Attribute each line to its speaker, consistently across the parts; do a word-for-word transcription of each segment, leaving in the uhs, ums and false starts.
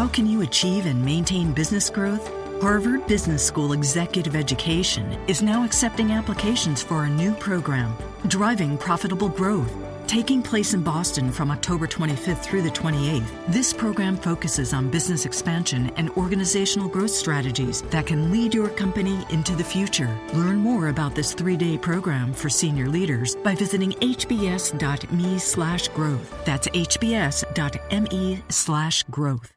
Speaker 1: How can you achieve and maintain business growth? Harvard Business School Executive Education is now accepting applications for a new program, Driving Profitable Growth. Taking place in Boston from October twenty-fifth through the twenty-eighth, this program focuses on business expansion and organizational growth strategies that can lead your company into the future. Learn more about this three-day program for senior leaders by visiting hbs.me slash growth. That's hbs.me slash growth.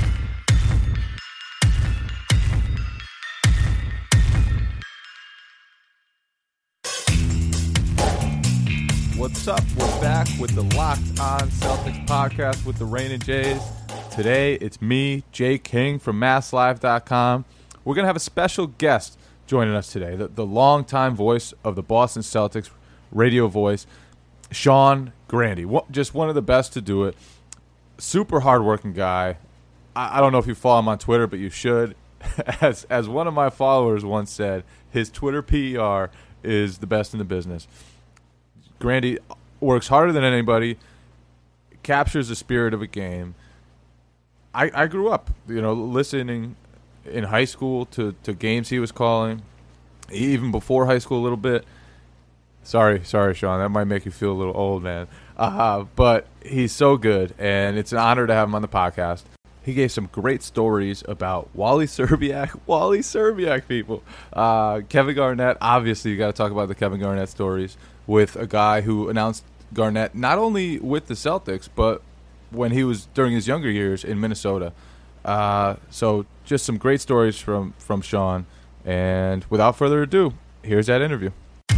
Speaker 2: What's up? We're back with the Locked On Celtics podcast with the Rain Jays. Today, it's me, Jay King from Mass Live dot com. We're going to have a special guest joining us today, the, the longtime voice of the Boston Celtics, radio voice, Sean Grande. Just one of the best to do it. Super hardworking guy. I, I don't know if you follow him on Twitter, but you should. As, as one of my followers once said, his Twitter P R is the best in the business. Grande works harder than anybody, captures the spirit of a game. I, I grew up, you know, listening in high school to, to games he was calling, even before high school a little bit. Sorry, sorry, Sean, that might make you feel a little old, man. Uh, but he's so good, and it's an honor to have him on the podcast. He gave some great stories about Wally Szczerbiak. Wally Szczerbiak, people. Uh, Kevin Garnett, obviously you got to talk about the Kevin Garnett stories with a guy who announced Garnett not only with the Celtics, but when he was during his younger years in Minnesota. Uh, so just some great stories from, from Sean. And without further ado, here's that interview.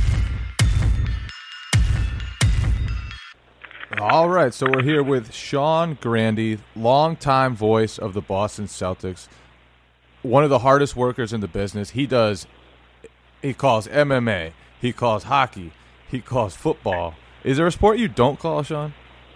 Speaker 2: All right, so we're here with Sean Grande, longtime voice of the Boston Celtics, one of the hardest workers in the business. He does, he calls M M A, he calls hockey, he calls football. Is there a sport you don't call, Sean?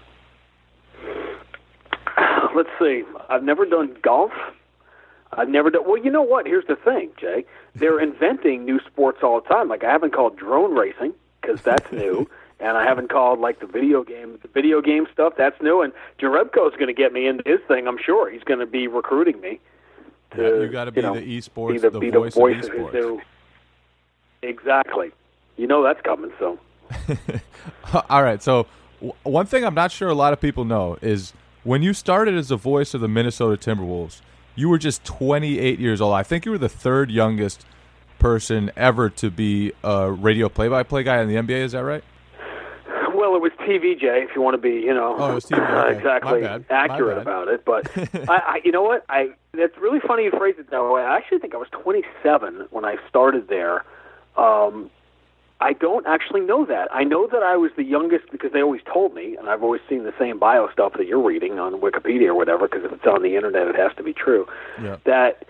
Speaker 3: Let's see. I've never done golf. I've never done. Well, you know what? Here's the thing, Jay. They're inventing new sports all the time. Like I haven't called drone racing because that's new. And I haven't called, like, the video game the video game stuff. That's new. And Jerebko's going to get me into his thing, I'm sure. He's going to be recruiting me. To,
Speaker 2: yeah, you got to be
Speaker 3: you know,
Speaker 2: the esports,
Speaker 3: be the,
Speaker 2: the
Speaker 3: be
Speaker 2: voice,
Speaker 3: the voice
Speaker 2: of
Speaker 3: of his
Speaker 2: esports.
Speaker 3: new. Exactly. You know that's coming soon.
Speaker 2: All right, so w- one thing I'm not sure a lot of people know is when you started as the voice of the Minnesota Timberwolves, you were just twenty-eight years old. I think you were the third youngest person ever to be a radio play-by-play guy in the N B A. Is that right?
Speaker 3: Well, it was T V, Jay, if you want to be, you know,
Speaker 2: oh, it was T V. Okay.
Speaker 3: exactly
Speaker 2: My bad.
Speaker 3: accurate
Speaker 2: My bad.
Speaker 3: about it. But, I, I, you know what? I It's really funny you phrase it that way. I actually think I was twenty-seven when I started there. Um, I don't actually know that. I know that I was the youngest because they always told me, and I've always seen the same bio stuff that you're reading on Wikipedia or whatever, because if it's on the Internet, it has to be true,
Speaker 2: yeah.
Speaker 3: that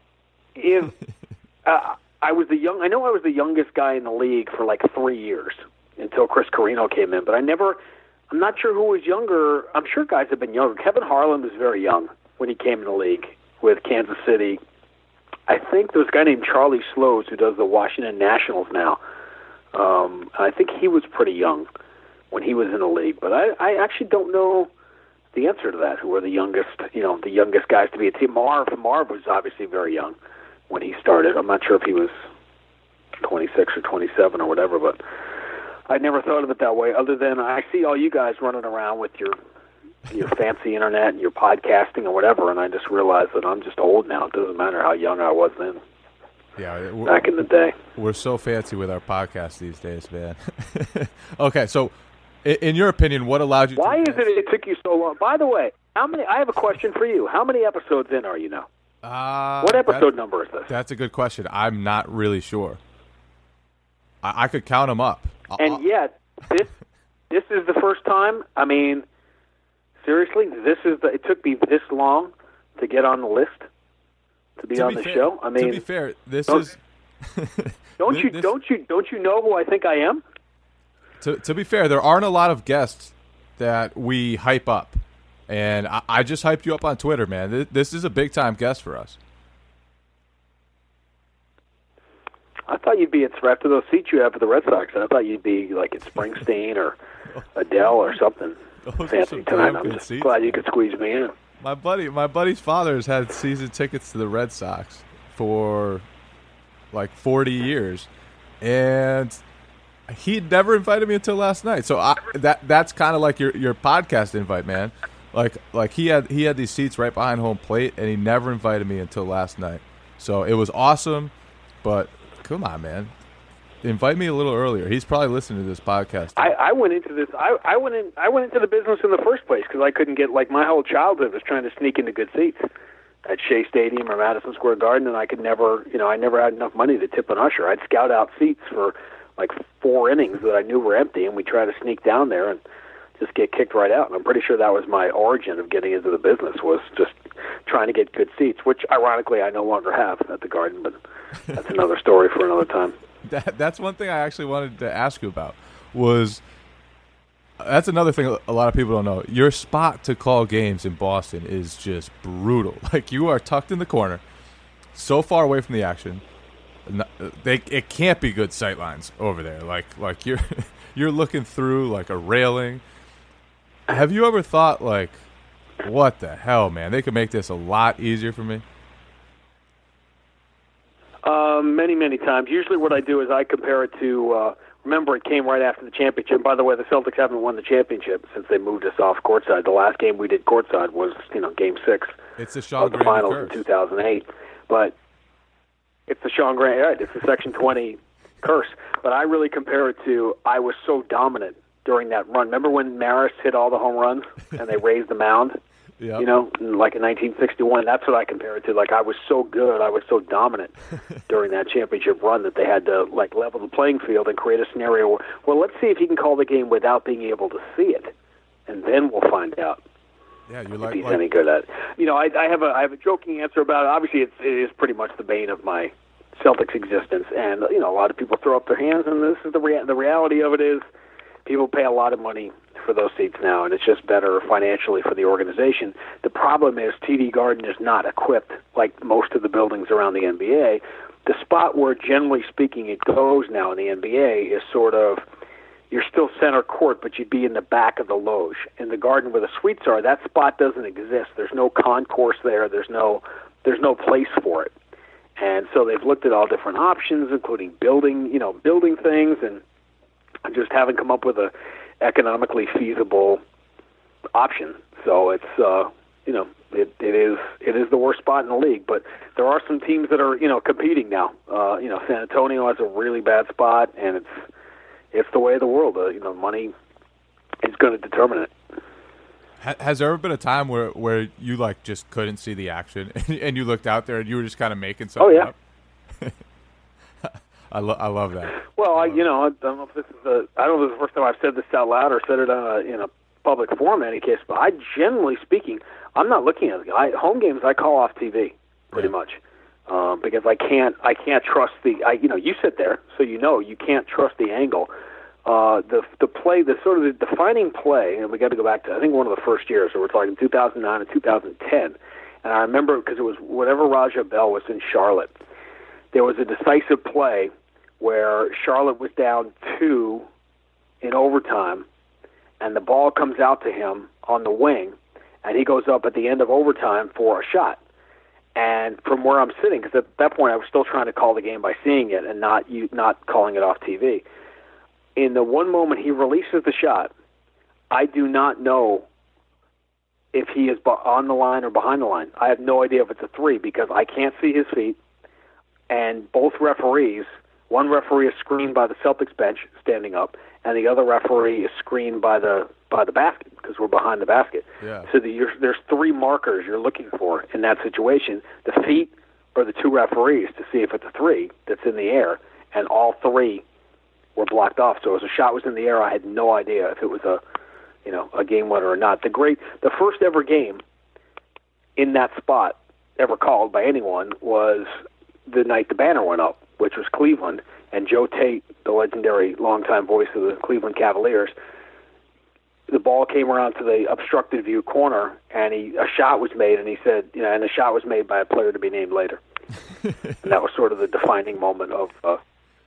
Speaker 3: if uh, I was the young, I know I was the youngest guy in the league for like three years. Until Chris Carino came in. But I never, I'm not sure who was younger. I'm sure guys have been younger. Kevin Harlan was very young when he came in the league with Kansas City. I think there was a guy named Charlie Slows who does the Washington Nationals now. Um, I think he was pretty young when he was in the league. But I, I actually don't know the answer to that, who were the youngest, you know, the youngest guys to be a team. Marv, Marv was obviously very young when he started. I'm not sure if he was twenty-six or twenty-seven or whatever, but I never thought of it that way, other than I see all you guys running around with your your fancy internet and your podcasting or whatever, and I just realized that I'm just old now. It doesn't matter how young I was then.
Speaker 2: Yeah,
Speaker 3: back in the day.
Speaker 2: We're so fancy with our podcast these days, man. Okay, so in your opinion, what allowed you
Speaker 3: Why
Speaker 2: to...
Speaker 3: Why is it it took you so long? By the way, how many? I have a question for you. How many episodes in are you now?
Speaker 2: Uh,
Speaker 3: what episode
Speaker 2: that,
Speaker 3: number is this?
Speaker 2: That's a good question. I'm not really sure. I, I could count them up.
Speaker 3: And
Speaker 2: I'll,
Speaker 3: yet, this this is the first time. I mean, seriously, this is the. It took me this long to get on the list, to be
Speaker 2: to
Speaker 3: on
Speaker 2: be
Speaker 3: the
Speaker 2: fair,
Speaker 3: show. I mean,
Speaker 2: to be fair, this
Speaker 3: don't,
Speaker 2: is.
Speaker 3: don't
Speaker 2: this,
Speaker 3: you
Speaker 2: this,
Speaker 3: don't you don't you know who I think I am?
Speaker 2: To to be fair, there aren't a lot of guests that we hype up, and I, I just hyped you up on Twitter, man. This, this is a big time guest for us.
Speaker 3: I thought you'd be at after those seats you have for the Red Sox. I thought you'd be like at Springsteen or Adele or something
Speaker 2: Those
Speaker 3: fancy tonight. I'm just
Speaker 2: seats,
Speaker 3: glad
Speaker 2: man.
Speaker 3: you could squeeze me in.
Speaker 2: My buddy, my buddy's father has had season tickets to the Red Sox for like forty years, and he never invited me until last night. So I, that that's kind of like your, your podcast invite, man. Like like he had he had these seats right behind home plate, and he never invited me until last night. So it was awesome, but come on, man. Invite me a little earlier. He's probably listening to this podcast.
Speaker 3: I, I went into this. I, I went in. I went into the business in the first place because I couldn't get. Like my whole childhood was trying to sneak into good seats at Shea Stadium or Madison Square Garden, and I could never. You know, I never had enough money to tip an usher. I'd scout out seats for like four innings that I knew were empty, and we try to sneak down there and just get kicked right out. And I'm pretty sure that was my origin of getting into the business, was just trying to get good seats, which ironically I no longer have at the Garden, but that's another story for another time.
Speaker 2: That, that's one thing I actually wanted to ask you about. Was that's another thing a lot of people don't know. Your spot to call games in Boston is just brutal. Like, you are tucked in the corner, so far away from the action. They it can't be good sight lines over there. Like like you're you're looking through like a railing. Have you ever thought, like, what the hell, man? They could make this a lot easier for me.
Speaker 3: Um, many, many times. Usually what I do is I compare it to, uh, remember it came right after the championship. By the way, the Celtics haven't won the championship since they moved us off courtside. The last game we did courtside was, you know, game six
Speaker 2: it's the Sean
Speaker 3: of the
Speaker 2: Grande
Speaker 3: finals
Speaker 2: curse.
Speaker 3: in two thousand eight. But it's the Sean Grande, right, it's the Section twenty curse. But I really compare it to, I was so dominant during that run. Remember when Maris hit all the home runs and they raised the mound?
Speaker 2: Yep.
Speaker 3: You know, like in nineteen sixty-one, that's what I compare it to. Like, I was so good, I was so dominant during that championship run that they had to, like, level the playing field and create a scenario where, well, let's see if he can call the game without being able to see it, and then we'll find out
Speaker 2: Yeah, you're
Speaker 3: if
Speaker 2: like,
Speaker 3: he's
Speaker 2: like
Speaker 3: any good at it. You know, I, I have a I have a joking answer about it. Obviously, it's, it is pretty much the bane of my Celtics existence, and, you know, a lot of people throw up their hands, and this is the rea- the reality of it is people pay a lot of money for those seats now, and it's just better financially for the organization. The problem is T D Garden is not equipped like most of the buildings around the N B A. The spot where, generally speaking, it goes now in the N B A is sort of, you're still center court, but you'd be in the back of the loge. In the Garden where the suites are, that spot doesn't exist. There's no concourse there. There's no, there's no place for it. And so they've looked at all different options, including building, you know, building things, and just haven't come up with a economically feasible option. So it's uh, you know it, it is it is the worst spot in the league. But there are some teams that are you know competing now. Uh, you know San Antonio has a really bad spot, and it's it's the way of the world. Uh, you know money is going to determine it.
Speaker 2: Has there ever been a time where, where you like just couldn't see the action and, and you looked out there and you were just kind of making something
Speaker 3: oh, yeah.
Speaker 2: up? I, lo- I love that.
Speaker 3: Well, I, you know, I don't know if this is the I don't know if this is the first time I've said this out loud or said it on a, in a public forum in any case, but I, generally speaking, I'm not looking at it. I, home games I call off T V pretty
Speaker 2: Yeah.
Speaker 3: much um, because I can't I can't trust the I, you know you sit there so you know you can't trust the angle. Uh, the the play the sort of the defining play, and we got to go back to I think one of the first years, so we're talking two thousand nine and two thousand ten, and I remember because it was whenever Raja Bell was in Charlotte, there was a decisive play where Charlotte was down two in overtime, and the ball comes out to him on the wing, and he goes up at the end of overtime for a shot. And from where I'm sitting, because at that point I was still trying to call the game by seeing it and not you not calling it off T V. In the one moment he releases the shot, I do not know if he is on the line or behind the line. I have no idea if it's a three because I can't see his feet, and both referees, one referee is screened by the Celtics bench standing up, and the other referee is screened by the by the basket because we're behind the basket.
Speaker 2: Yeah.
Speaker 3: So the, you're, there's three markers you're looking for in that situation: the feet or the two referees to see if it's a three that's in the air, and all three were blocked off. So as a shot was in the air, I had no idea if it was a you know a game winner or not. The great, the first ever game in that spot ever called by anyone was the night the banner went up, which was Cleveland, and Joe Tate, the legendary longtime voice of the Cleveland Cavaliers, the ball came around to the obstructed view corner, and he a shot was made, and he said, you know, and the shot was made by a player to be named later. And that was sort of the defining moment of uh,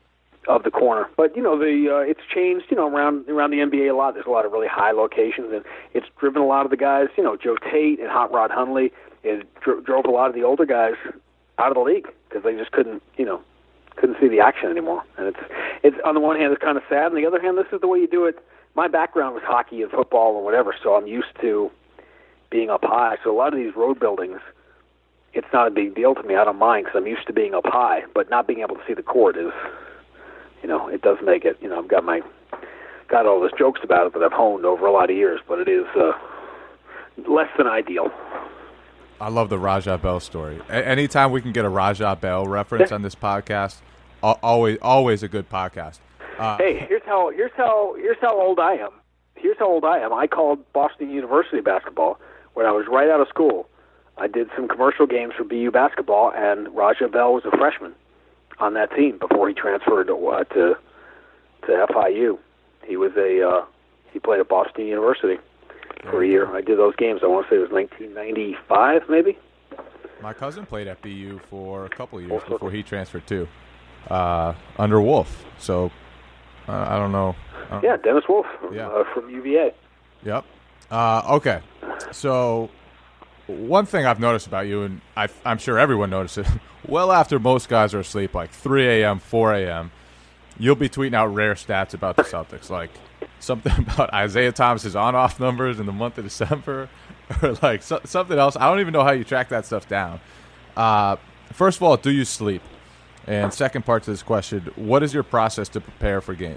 Speaker 3: of the corner. But, you know, the uh, it's changed, you know, around around the N B A a lot. There's a lot of really high locations, and it's driven a lot of the guys, you know, Joe Tate and Hot Rod Hundley. It dro- drove a lot of the older guys out of the league because they just couldn't, you know, couldn't see the action anymore. And it's, it's on the one hand, it's kind of sad. On the other hand, this is the way you do it. My background was hockey and football and whatever, so I'm used to being up high. So a lot of these road buildings, it's not a big deal to me. I don't mind because I'm used to being up high, but not being able to see the court is, you know, it does make it, you know, I've got my, got all those jokes about it that I've honed over a lot of years, but it is uh, less than ideal.
Speaker 2: I love the Rajah Bell story. A- anytime we can get a Rajah Bell reference
Speaker 3: Yeah.
Speaker 2: on this podcast, a- always, always a good podcast. Uh,
Speaker 3: Hey, here's how here's how here's how old I am. Here's how old I am. I called Boston University basketball when I was right out of school. I did some commercial games for B U basketball, and Rajah Bell was a freshman on that team before he transferred to uh, to, to F I U. He was a uh, he played at Boston University for a year. I did those games. I want to say it was nineteen ninety-five, maybe.
Speaker 2: My cousin played at B U for a couple of years before he transferred too, uh, under Wolf. So uh, I don't know. I don't
Speaker 3: Yeah, Dennis Wolf from,
Speaker 2: Yeah.
Speaker 3: uh, from U V A.
Speaker 2: Yep. Uh, okay. So one thing I've noticed about you, and I, I'm sure everyone notices, well after most guys are asleep, like three a.m., four a.m., you'll be tweeting out rare stats about the Celtics, like something about Isaiah Thomas's on-off numbers in the month of December, or like so, something else. I don't even know how you track that stuff down. Uh, first of all, do you sleep? And second part to this question, what is your process to prepare for games?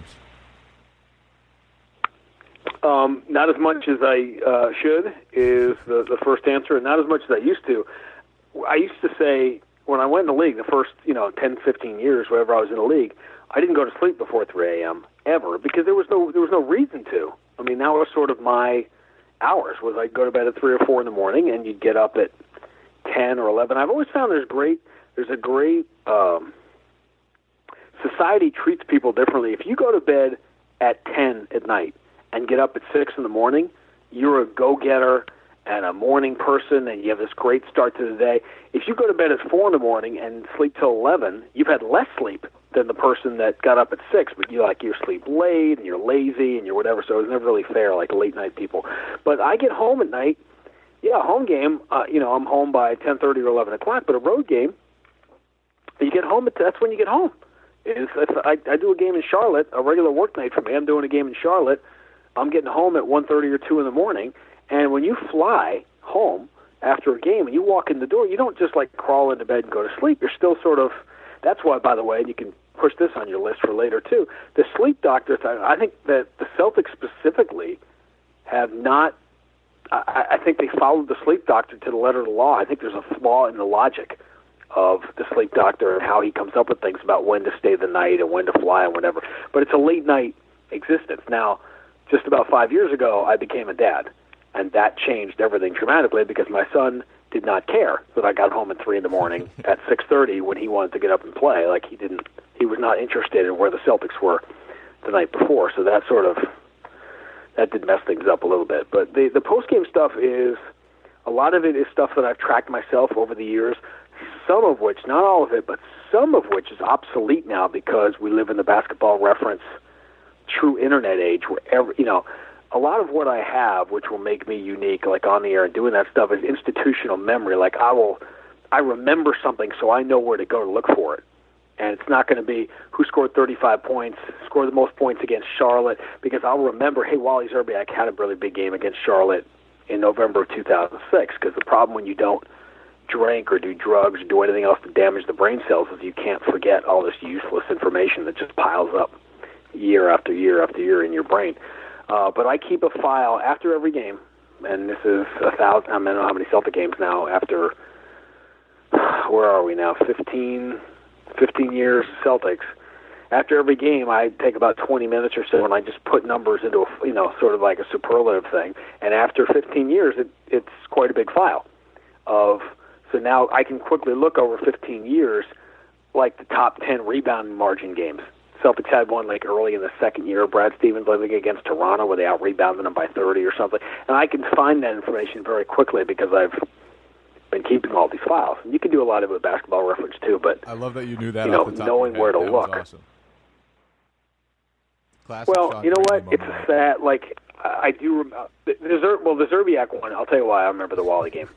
Speaker 3: Um, not as much as I uh, should is the, the first answer, and not as much as I used to. I used to say, when I went in the league, the first, you know, ten, fifteen years, wherever I was in the league, I didn't go to sleep before three a.m. ever because there was no there was no reason to. I mean, that was sort of my hours, was I'd go to bed at three or four in the morning, and you'd get up at ten or eleven. I've always found there's great there's a great um, society treats people differently. If you go to bed at ten at night and get up at six in the morning, you're a go-getter and a morning person, and you have this great start to the day. If you go to bed at four in the morning and sleep till eleven, you've had less sleep than the person that got up at six, but you like you sleep late and you're lazy and you're whatever. So it's never really fair, like late night people. But I get home at night. Yeah, home game. Uh, you know, I'm home by ten thirty or eleven o'clock. But a road game, you get home. At, that's when you get home. Is if I, I do a game in Charlotte, a regular work night for me. I'm doing a game in Charlotte. I'm getting home at one thirty or two in the morning, and when you fly home after a game and you walk in the door, you don't just like crawl into bed and go to sleep. You're still sort of, that's why, by the way, and you can push this on your list for later too, the sleep doctors, I think that the Celtics specifically have not, I, I think they followed the sleep doctor to the letter of the law. I think there's a flaw in the logic of the sleep doctor and how he comes up with things about when to stay the night and when to fly and whatever. But it's a late night existence. Now, just about five years ago, I became a dad, and that changed everything dramatically because my son did not care that I got home at three in the morning at six thirty when he wanted to get up and play. Like he didn't, he was not interested in where the Celtics were the night before. So that sort of that did mess things up a little bit. But the the post game stuff is a lot of it is stuff that I've tracked myself over the years. Some of which, not all of it, but some of which is obsolete now because we live in the Basketball Reference true internet age where every, you know, a lot of what I have, which will make me unique, like on the air and doing that stuff, is institutional memory. Like I will, I remember something, so I know where to go to look for it. And it's not going to be who scored thirty-five points, scored the most points against Charlotte, because I'll remember, hey, Wally Szczerbiak had a really big game against Charlotte in November of two thousand six. Because the problem when you don't drink or do drugs or do anything else to damage the brain cells is you can't forget all this useless information that just piles up year after year after year in your brain. Uh, but I keep a file after every game, and this is a thousand, I don't know how many Celtic games now after, where are we now, fifteen, fifteen years Celtics. After every game, I take about twenty minutes or so, and I just put numbers into a, you know, sort of like a superlative thing. And after fifteen years, it, it's quite a big file of, so now I can quickly look over fifteen years, like the top ten rebound margin games. Celtics had one like early in the second year of Brad Stevens living against Toronto where they out-rebounded them by thirty or something. And I can find that information very quickly because I've been keeping all these files. And you can do a lot of it with Basketball Reference too, but
Speaker 2: I love that you knew that
Speaker 3: you know,
Speaker 2: off the top
Speaker 3: knowing
Speaker 2: of your
Speaker 3: where to
Speaker 2: head. That was
Speaker 3: look.
Speaker 2: awesome. Classic
Speaker 3: well,
Speaker 2: Sean
Speaker 3: you know
Speaker 2: Brady
Speaker 3: what? It's
Speaker 2: moment.
Speaker 3: a sad, like, I I do remember, the, the, Zer- well, the Zerbiak one, I'll tell you why I remember the Wally game.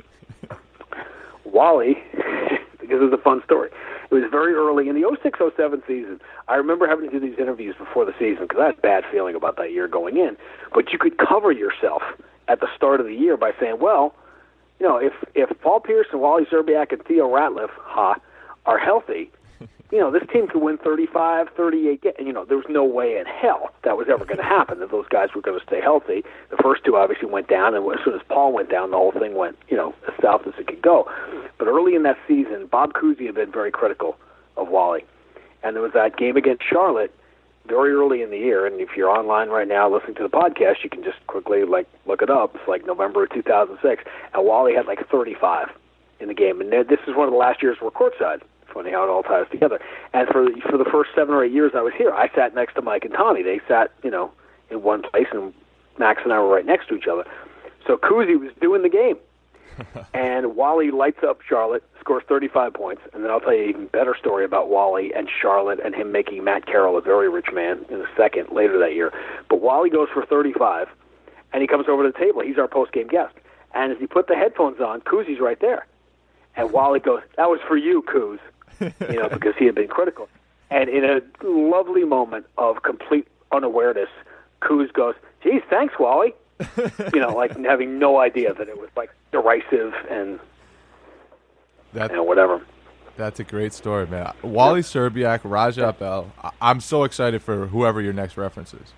Speaker 3: Wally, because it was a fun story. It was very early in the oh six oh seven season. I remember having to do these interviews before the season because I had a bad feeling about that year going in. But you could cover yourself at the start of the year by saying, well, you know, if, if Paul Pierce and Wally Zerbiak and Theo Ratliff, ha, are healthy, you know, this team could win thirty-five, thirty-eight, and, you know, there was no way in hell that was ever going to happen, that those guys were going to stay healthy. The first two obviously went down, and as soon as Paul went down, the whole thing went, you know, as south as it could go. But early in that season, Bob Cousy had been very critical of Wally. And there was that game against Charlotte very early in the year, and if you're online right now listening to the podcast, you can just quickly, like, look it up. It's like November of two thousand six, and Wally had like thirty-five in the game. And this is one of the last years we're courtside. Funny how it all ties together. And for for the first seven or eight years I was here, I sat next to Mike and Tommy. They sat, you know, in one place, and Max and I were right next to each other. So Cousy was doing the game. And Wally lights up Charlotte, scores thirty-five points. And then I'll tell you an even better story about Wally and Charlotte and him making Matt Carroll a very rich man in a second later that year. But Wally goes for thirty-five, and he comes over to the table. He's our post-game guest. And as he put the headphones on, Cousy's right there. And Wally goes, "That was for you, Coos," you know, because he had been critical. And in a lovely moment of complete unawareness, Coos goes, "Geez, thanks, Wally." You know, like having no idea that it was like derisive and
Speaker 2: That,
Speaker 3: you know, whatever.
Speaker 2: That's a great story, man. Wally Zerbiak, Raja Bell. I- I'm so excited for whoever your next reference is.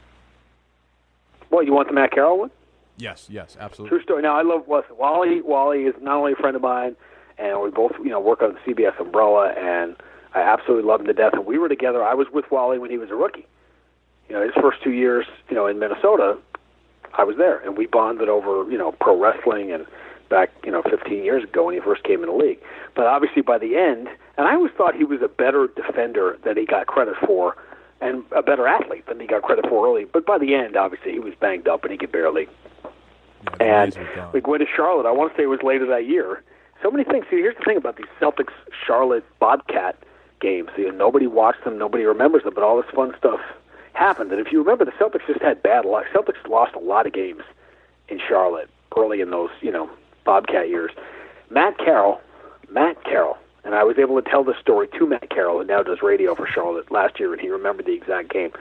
Speaker 3: Well, you want the Matt Carroll one?
Speaker 2: Yes, yes, absolutely.
Speaker 3: True story. Now, I love listen, Wally. Wally is not only a friend of mine, and we both, you know, work on the C B S umbrella, and I absolutely love him to death. And we were together. I was with Wally when he was a rookie. You know, his first two years, you know, in Minnesota, I was there, and we bonded over, you know, pro wrestling and back, you know, fifteen years ago when he first came in the league. But obviously by the end, and I always thought he was a better defender than he got credit for, and a better athlete than he got credit for early. But by the end, obviously, he was banged up and he could barely.
Speaker 2: Yeah, the
Speaker 3: And
Speaker 2: knees were gone.
Speaker 3: we went to Charlotte. I want to say it was later that year. So many things. See, here's the thing about these Celtics-Charlotte Bobcat games. You know, nobody watched them. Nobody remembers them. But all this fun stuff happened. And if you remember, the Celtics just had bad luck. Celtics lost a lot of games in Charlotte early in those, you know, Bobcat years. Matt Carroll, Matt Carroll, and I was able to tell this story to Matt Carroll, who now does radio for Charlotte last year, and he remembered the exact game.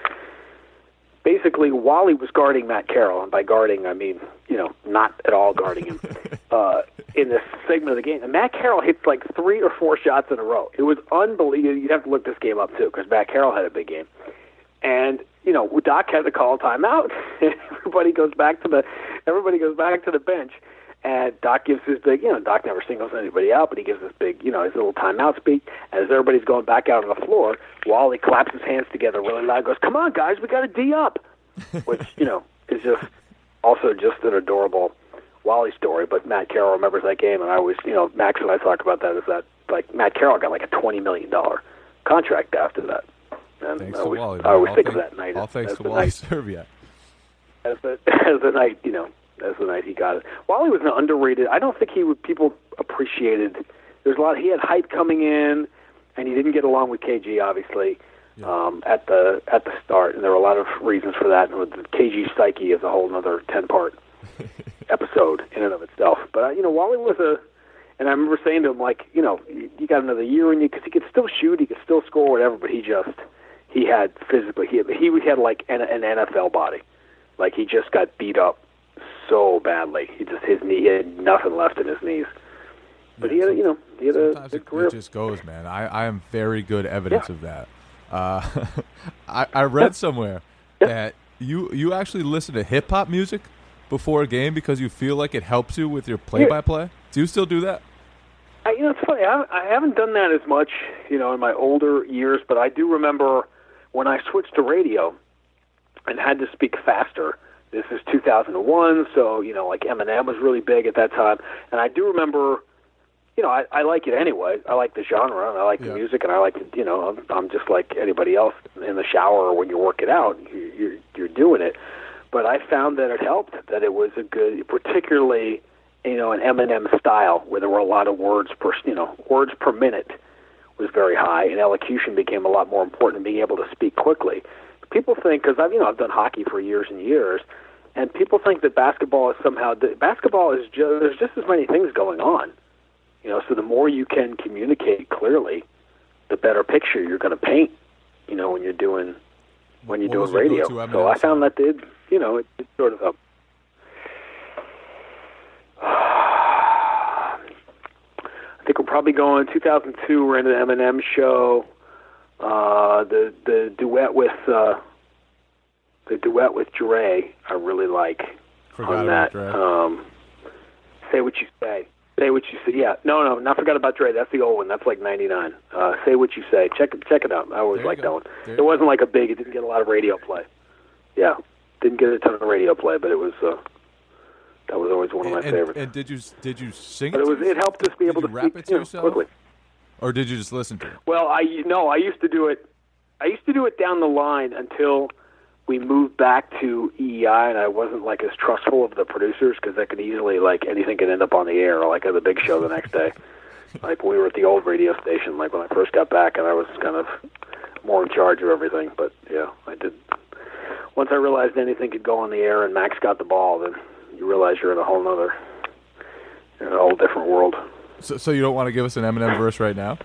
Speaker 3: Basically, Wally was guarding Matt Carroll, and by guarding, I mean, you know, not at all guarding him, uh, in this segment of the game. And Matt Carroll hits like three or four shots in a row. It was unbelievable. You'd have to look this game up, too, because Matt Carroll had a big game. And, you know, Doc had to call a timeout. everybody goes back to the everybody goes back to the bench. And Doc gives his big, you know, Doc never singles anybody out, but he gives this big, you know, his little timeout speech. And as everybody's going back out on the floor, Wally claps his hands together really loud, goes, "Come on, guys, we got to D up," which, you know, is just also just an adorable Wally story. But Matt Carroll remembers that game, and I always, you know, Max and I talk about that, is that, like, Matt Carroll got like a twenty million dollars contract after that. And
Speaker 2: Thanks
Speaker 3: I
Speaker 2: to
Speaker 3: always,
Speaker 2: Wally.
Speaker 3: I always
Speaker 2: all
Speaker 3: think
Speaker 2: thank,
Speaker 3: of that night.
Speaker 2: All
Speaker 3: as,
Speaker 2: thanks
Speaker 3: as
Speaker 2: to
Speaker 3: the
Speaker 2: Wally
Speaker 3: night,
Speaker 2: Zerbiak.
Speaker 3: as the, as the night, you know, as the night he got it. Wally was an underrated. I don't think he would. People appreciated. There's a lot. He had hype coming in, and he didn't get along with K G, obviously,
Speaker 2: Yeah.
Speaker 3: um, at the at the start. And there were a lot of reasons for that. And the K G psyche is a whole other ten part episode in and of itself. But uh, you know, Wally was a. And I remember saying to him, like, you know, you got another year in you, because he could still shoot, he could still score, whatever. But he just, he had physically, he had, he had like an, an N F L body, like he just got beat up so badly. He just his knee, he had nothing left in his knees. But
Speaker 2: Yeah,
Speaker 3: he had, a, you know, he had a
Speaker 2: Sometimes
Speaker 3: good
Speaker 2: it,
Speaker 3: career.
Speaker 2: it just goes, man. I, I am very good evidence
Speaker 3: Yeah.
Speaker 2: of that. Uh, I, I read somewhere
Speaker 3: Yeah.
Speaker 2: that you you actually listen to hip hop music before a game because you feel like it helps you with your play by play. Do you still do that?
Speaker 3: I, you know, it's funny. I, I haven't done that as much, you know, in my older years. But I do remember when I switched to radio and had to speak faster. This is two thousand one, so, you know, like Eminem was really big at that time. And I do remember, you know, I, I like it anyway. I like the genre, and I like
Speaker 2: Yeah.
Speaker 3: the music, and I like, the, you know, I'm, I'm just like anybody else in the shower or when you work it out. You, you're, you're doing it. But I found that it helped, that it was a good, particularly, you know, an Eminem style where there were a lot of words per, you know, words per minute was very high, and elocution became a lot more important, being able to speak quickly. people think, because I've you know I've done hockey for years and years, and people think that basketball is somehow basketball is just, there's just as many things going on, you know. So the more you can communicate clearly, the better picture you're going to paint, you know, when you're doing when you're
Speaker 2: What
Speaker 3: doing radio. So I found that did you know it, it sort of. A, I think we're probably going two thousand two. We're into the Eminem show. Uh, the the duet with uh, the duet with Dre, I really like.
Speaker 2: Forgot
Speaker 3: on
Speaker 2: about
Speaker 3: that.
Speaker 2: Dre.
Speaker 3: Um, say what you say. Say what you say. Yeah, no, no, not forgot about Dre. That's the old one. That's like ninety-nine. Uh, say what you say. Check it. Check it out. I always like that one.
Speaker 2: There
Speaker 3: It wasn't like a big. It didn't get a lot of radio play. Yeah, didn't get a ton of radio play, but it was. Uh, that was always one of my
Speaker 2: and,
Speaker 3: favorites.
Speaker 2: And did you did you sing
Speaker 3: But
Speaker 2: it?
Speaker 3: it was.
Speaker 2: to
Speaker 3: It helped us be
Speaker 2: Did
Speaker 3: able
Speaker 2: you
Speaker 3: to
Speaker 2: rap
Speaker 3: speak
Speaker 2: it to
Speaker 3: you know,
Speaker 2: yourself?
Speaker 3: quickly.
Speaker 2: Or did you just listen to it?
Speaker 3: Well, I no, I used to do it. I used to do it down the line until we moved back to E E I, and I wasn't like as trustful of the producers because that could easily like anything could end up on the air, or like at the big show the next day. Like when we were at the old radio station, like when I first got back, and I was kind of more in charge of everything. But yeah, I did. Once I realized anything could go on the air, and Max got the ball, then you realize you're in a whole nother, you're in a whole different world.
Speaker 2: So, so you don't want to give us an Eminem verse right now?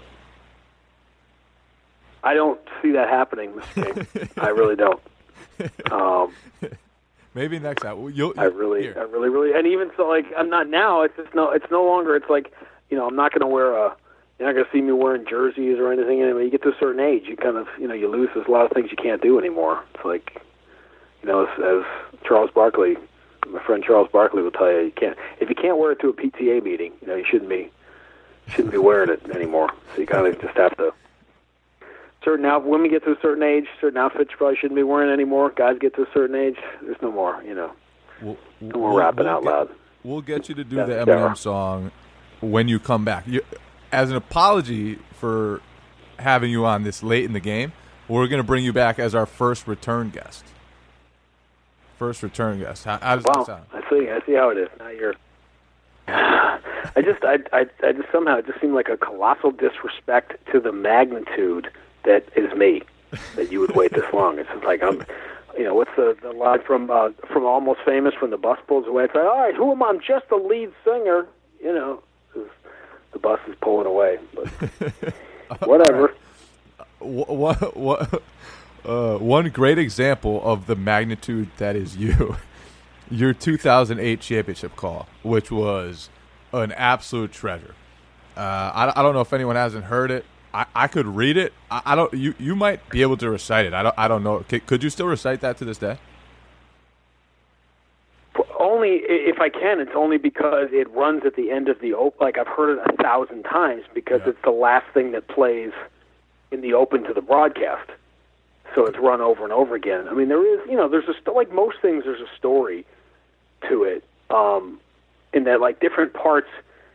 Speaker 3: I don't see that happening, Mister King. I really don't. Um,
Speaker 2: Maybe next time. Well, you'll,
Speaker 3: I really,
Speaker 2: here.
Speaker 3: I really, really, and even so, like I'm not now. It's just no. It's no longer. It's like you know, I'm not going to wear a. You're not going to see me wearing jerseys or anything. Anyway, you get to a certain age, you kind of, you know, you lose. There's a lot of things you can't do anymore. It's like, you know, as, as Charles Barkley, my friend Charles Barkley will tell you, you can't if you can't wear it to a P T A meeting. You know, you shouldn't be, shouldn't be wearing it anymore. So you kind of just have to. Certain out women get to a certain age, certain outfits you probably shouldn't be wearing anymore. Guys get to a certain age, there's no more, you know.
Speaker 2: We'll,
Speaker 3: no more rapping
Speaker 2: we'll
Speaker 3: out
Speaker 2: get,
Speaker 3: loud.
Speaker 2: We'll get you to do
Speaker 3: Yeah,
Speaker 2: the Eminem
Speaker 3: Sarah.
Speaker 2: song when you come back. You, as an apology for having you on this late in the game, we're going to bring you back as our first return guest. First return guest. How, how does
Speaker 3: Wow,
Speaker 2: that sound?
Speaker 3: I see. I see how it is. Now you're. I just, I, I, I just somehow it just seemed like a colossal disrespect to the magnitude that is me, that you would wait this long. It's just like I'm, you know, what's the, the line from uh, from Almost Famous when the bus pulls away? It's like, all right, who am I? I'm just the lead singer. You know, the bus is pulling away, but whatever.
Speaker 2: What, what, uh, one great example of the magnitude that is you, your two thousand eight championship call, which was an absolute treasure. Uh, I, I don't know if anyone hasn't heard it. I, I could read it. I, I don't. You, you might be able to recite it. I don't. I don't know. Could, could you still recite that to this day?
Speaker 3: Only if I can. It's only because it runs at the end of the open. Like I've heard it a thousand times because
Speaker 2: Yeah.
Speaker 3: it's the last thing that plays in the open to the broadcast. So it's run over and over again. I mean, there is, you know, there's a sto- like most things. There's a story to it. Um, in that, like different parts.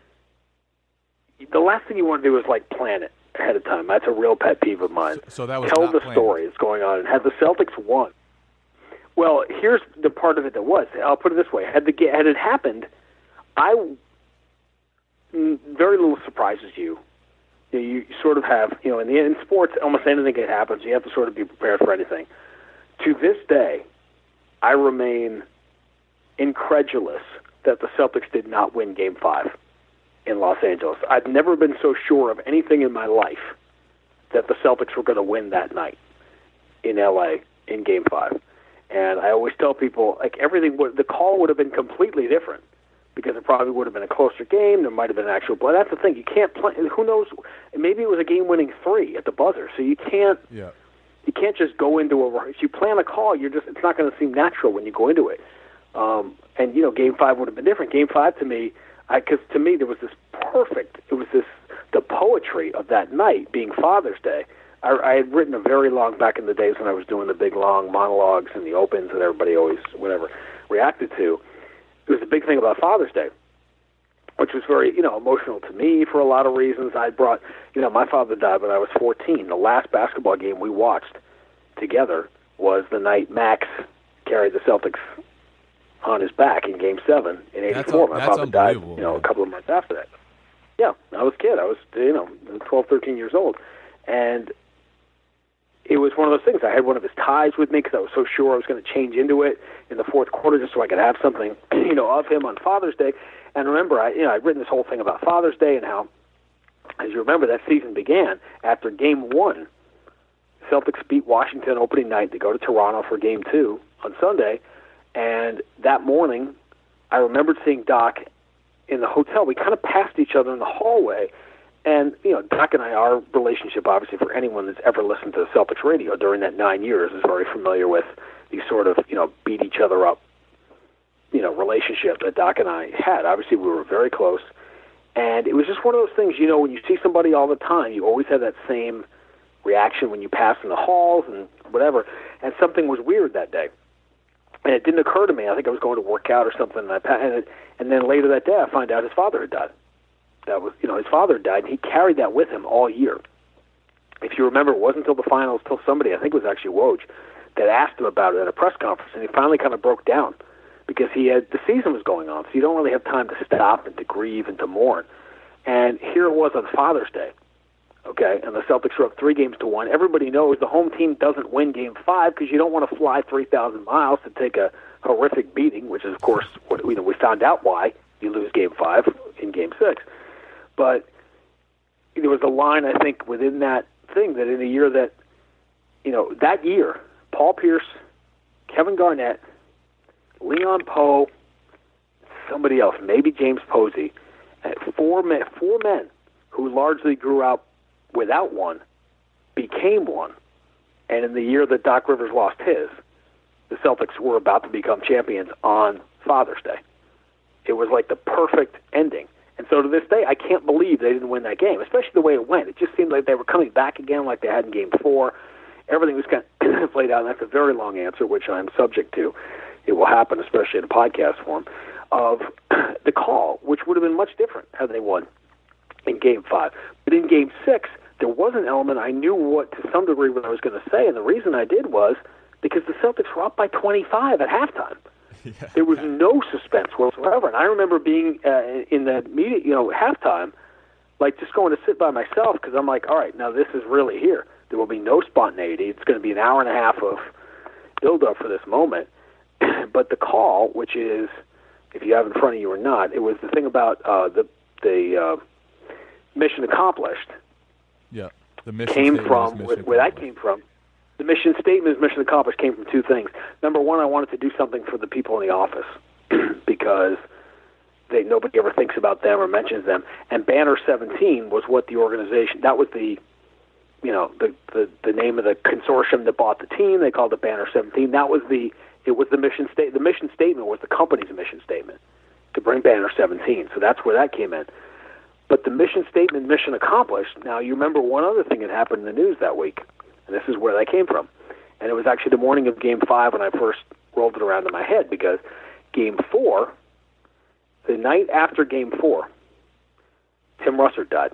Speaker 3: The last thing you want to do is like plan it ahead of time. That's a real pet peeve of mine.
Speaker 2: So, so that was
Speaker 3: Tell
Speaker 2: not
Speaker 3: the
Speaker 2: planned.
Speaker 3: story that's going on. And had the Celtics won, well, here's the part of it that was. I'll put it this way: had the ga- had it happened, I mm, very little surprises you. You, know, you sort of have, you know, in the in sports, almost anything that happens, you have to sort of be prepared for anything. To this day, I remain incredulous that the Celtics did not win Game Five in Los Angeles. I've never been so sure of anything in my life that the Celtics were going to win that night in L A in Game Five. And I always tell people, like, everything would, the call would have been completely different because it probably would have been a closer game. There might have been an actual blood. That's the thing. You can't play. Who knows? Maybe it was a game-winning three at the buzzer. So you can't.
Speaker 2: Yeah.
Speaker 3: You can't just go into a. If you plan a call, you're just. It's not going to seem natural when you go into it. Um, and you know, Game Five would have been different. Game Five to me, because to me there was this perfect. It was this the poetry of that night being Father's Day. I, I had written a very long back in the days when I was doing the big long monologues and the opens that everybody always whatever reacted to. It was a big thing about Father's Day, which was very, you know, emotional to me for a lot of reasons. I brought, you know, my father died when I was fourteen. The last basketball game we watched together was the night Max carried the Celtics on his back in Game Seven in eighty-four.
Speaker 2: That's,
Speaker 3: my
Speaker 2: that's
Speaker 3: father died,
Speaker 2: unbelievable,
Speaker 3: you know,
Speaker 2: man.
Speaker 3: a couple of months after that. Yeah, I was a kid. I was, you know, twelve, thirteen years old. And it was one of those things. I had one of his ties with me because I was so sure I was going to change into it in the fourth quarter just so I could have something, you know, of him on Father's Day. And remember, I, you know, I'd written this whole thing about Father's Day and how, as you remember, that season began after Game One. Celtics beat Washington opening night. They go to Toronto for Game Two on Sunday, and that morning, I remembered seeing Doc in the hotel. We kind of passed each other in the hallway. And, you know, Doc and I, our relationship, obviously, for anyone that's ever listened to Celtics radio during that nine years is very familiar with these sort of, you know, beat each other up, you know, relationship that Doc and I had. Obviously, we were very close. And it was just one of those things, you know, when you see somebody all the time, you always have that same reaction when you pass in the halls and whatever. And something was weird that day. And it didn't occur to me. I think I was going to work out or something. And, I, and, it, and then later that day, I find out his father had died. That was, you know, his father died, and he carried that with him all year. If you remember, it wasn't until the finals, till somebody, I think it was actually Woj, that asked him about it at a press conference, and he finally kind of broke down because he had the season was going on, so you don't really have time to stop and to grieve and to mourn. And here it was on Father's Day, okay, and the Celtics were up three games to one. Everybody knows the home team doesn't win Game Five because you don't want to fly three thousand miles to take a horrific beating, which is, of course, what, you know, we found out why you lose Game Five in Game Six. But there was a line, I think, within that thing that in a year that, you know, that year, Paul Pierce, Kevin Garnett, Leon Poe, somebody else, maybe James Posey, four men, four men who largely grew out without one, became one. And in the year that Doc Rivers lost his, the Celtics were about to become champions on Father's Day. It was like the perfect ending. And so to this day, I can't believe they didn't win that game, especially the way it went. It just seemed like they were coming back again like they had in Game four. Everything was kind of played out, and that's a very long answer, which I'm subject to. It will happen, especially in a podcast form, of the call, which would have been much different had they won in Game five. But in Game six, there was an element I knew what, to some degree, what I was going to say, and the reason I did was because the Celtics were up by twenty-five at halftime. Yeah. There was no suspense whatsoever, and I remember being uh, in the media, you know, halftime, like just going to sit by myself because I'm like, all right, now this is really here. There will be no spontaneity. It's going to be an hour and a half of build-up for this moment. But the call, which is, if you have it in front of you or not, it was the thing about uh, the the uh, mission accomplished.
Speaker 2: Yeah, the mission
Speaker 3: came
Speaker 2: statement
Speaker 3: from
Speaker 2: mission
Speaker 3: where, where that came from. The mission statement is mission accomplished came from two things. Number one, I wanted to do something for the people in the office because they nobody ever thinks about them or mentions them. And Banner seventeen was what the organization, that was the, you know, the, the, the name of the consortium that bought the team. They called it Banner seventeen. That was the, it was the mission state. The mission statement was the company's mission statement to bring Banner seventeen. So that's where that came in. But the mission statement, mission accomplished. Now, you remember one other thing that happened in the news that week. And this is where that came from. And it was actually the morning of Game five when I first rolled it around in my head because Game four, the night after Game four, Tim Russert died.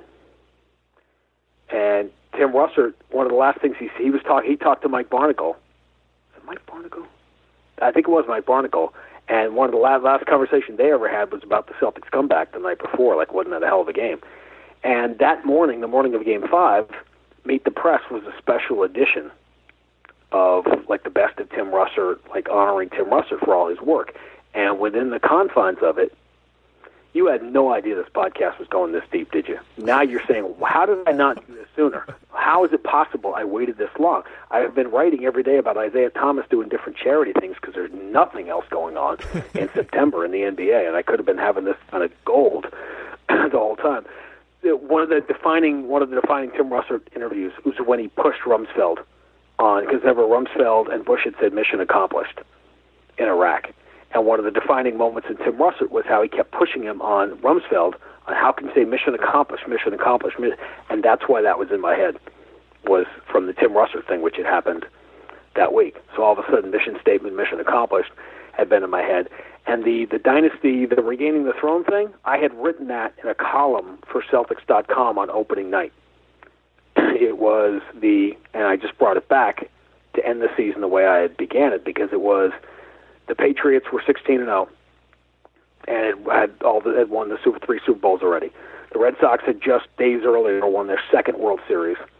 Speaker 3: And Tim Russert, one of the last things he he was talk, he talked to Mike Barnacle. Is it Mike Barnacle? I think it was Mike Barnacle. And one of the last, last conversations they ever had was about the Celtics comeback the night before. Like, wasn't that a hell of a game? And that morning, the morning of Game five, Meet the Press was a special edition of like the best of Tim Russert, like honoring Tim Russert for all his work. And within the confines of it, you had no idea this podcast was going this deep, did you? Now you're saying, well, how did I not do this sooner? How is it possible I waited this long? I have been writing every day about Isaiah Thomas doing different charity things because there's nothing else going on in September in the N B A, and I could have been having this kind of gold the whole time. One of the defining one of the defining Tim Russert interviews was when he pushed Rumsfeld on, because ever Rumsfeld and Bush had said mission accomplished in Iraq. And one of the defining moments in Tim Russert was how he kept pushing him on Rumsfeld on how can you say mission accomplished, mission accomplished, and that's why that was in my head, was from the Tim Russert thing, which had happened that week. So all of a sudden, mission statement, mission accomplished had been in my head. And the, the dynasty, the regaining the throne thing, I had written that in a column for Celtics dot com on opening night. It was the, and I just brought it back to end the season the way I had began it, because it was the Patriots were sixteen and oh, and it had all the, had won the Super three Super Bowls already. The Red Sox had just days earlier won their second World Series,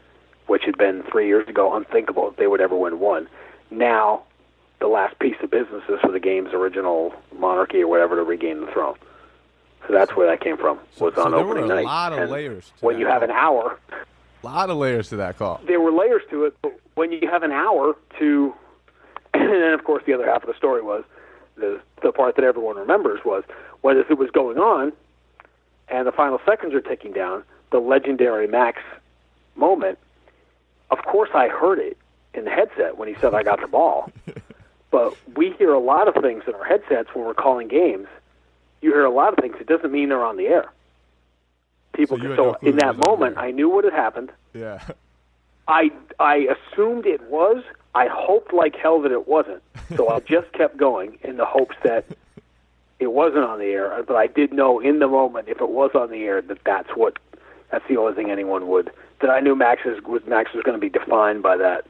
Speaker 3: which had been three years ago unthinkable if they would ever win one. Now, the last piece of business is for the game's original monarchy or whatever to regain the throne. So that's where that came from, was
Speaker 2: so
Speaker 3: on
Speaker 2: there
Speaker 3: opening
Speaker 2: were a
Speaker 3: night.
Speaker 2: lot of
Speaker 3: And
Speaker 2: layers to
Speaker 3: when
Speaker 2: that
Speaker 3: you have
Speaker 2: call.
Speaker 3: an hour,
Speaker 2: A lot of layers to that call.
Speaker 3: there were layers to it, but when you have an hour to, and then of course the other half of the story was, the the part that everyone remembers was, when it was going on, and the final seconds are ticking down, the legendary Max moment, of course I heard it in the headset when he said I got the ball. But we hear a lot of things in our headsets when we're calling games. You hear a lot of things. It doesn't mean they're on the air. People
Speaker 2: So you
Speaker 3: can,
Speaker 2: had no
Speaker 3: so
Speaker 2: clue
Speaker 3: in
Speaker 2: it
Speaker 3: that
Speaker 2: was on the
Speaker 3: moment,
Speaker 2: air.
Speaker 3: I knew what had happened.
Speaker 2: Yeah.
Speaker 3: I I assumed it was. I hoped like hell that it wasn't. So I just kept going in the hopes that it wasn't on the air. But I did know in the moment, if it was on the air, that that's what that's the only thing anyone would. That I knew Max is, was Max was going to be defined by that.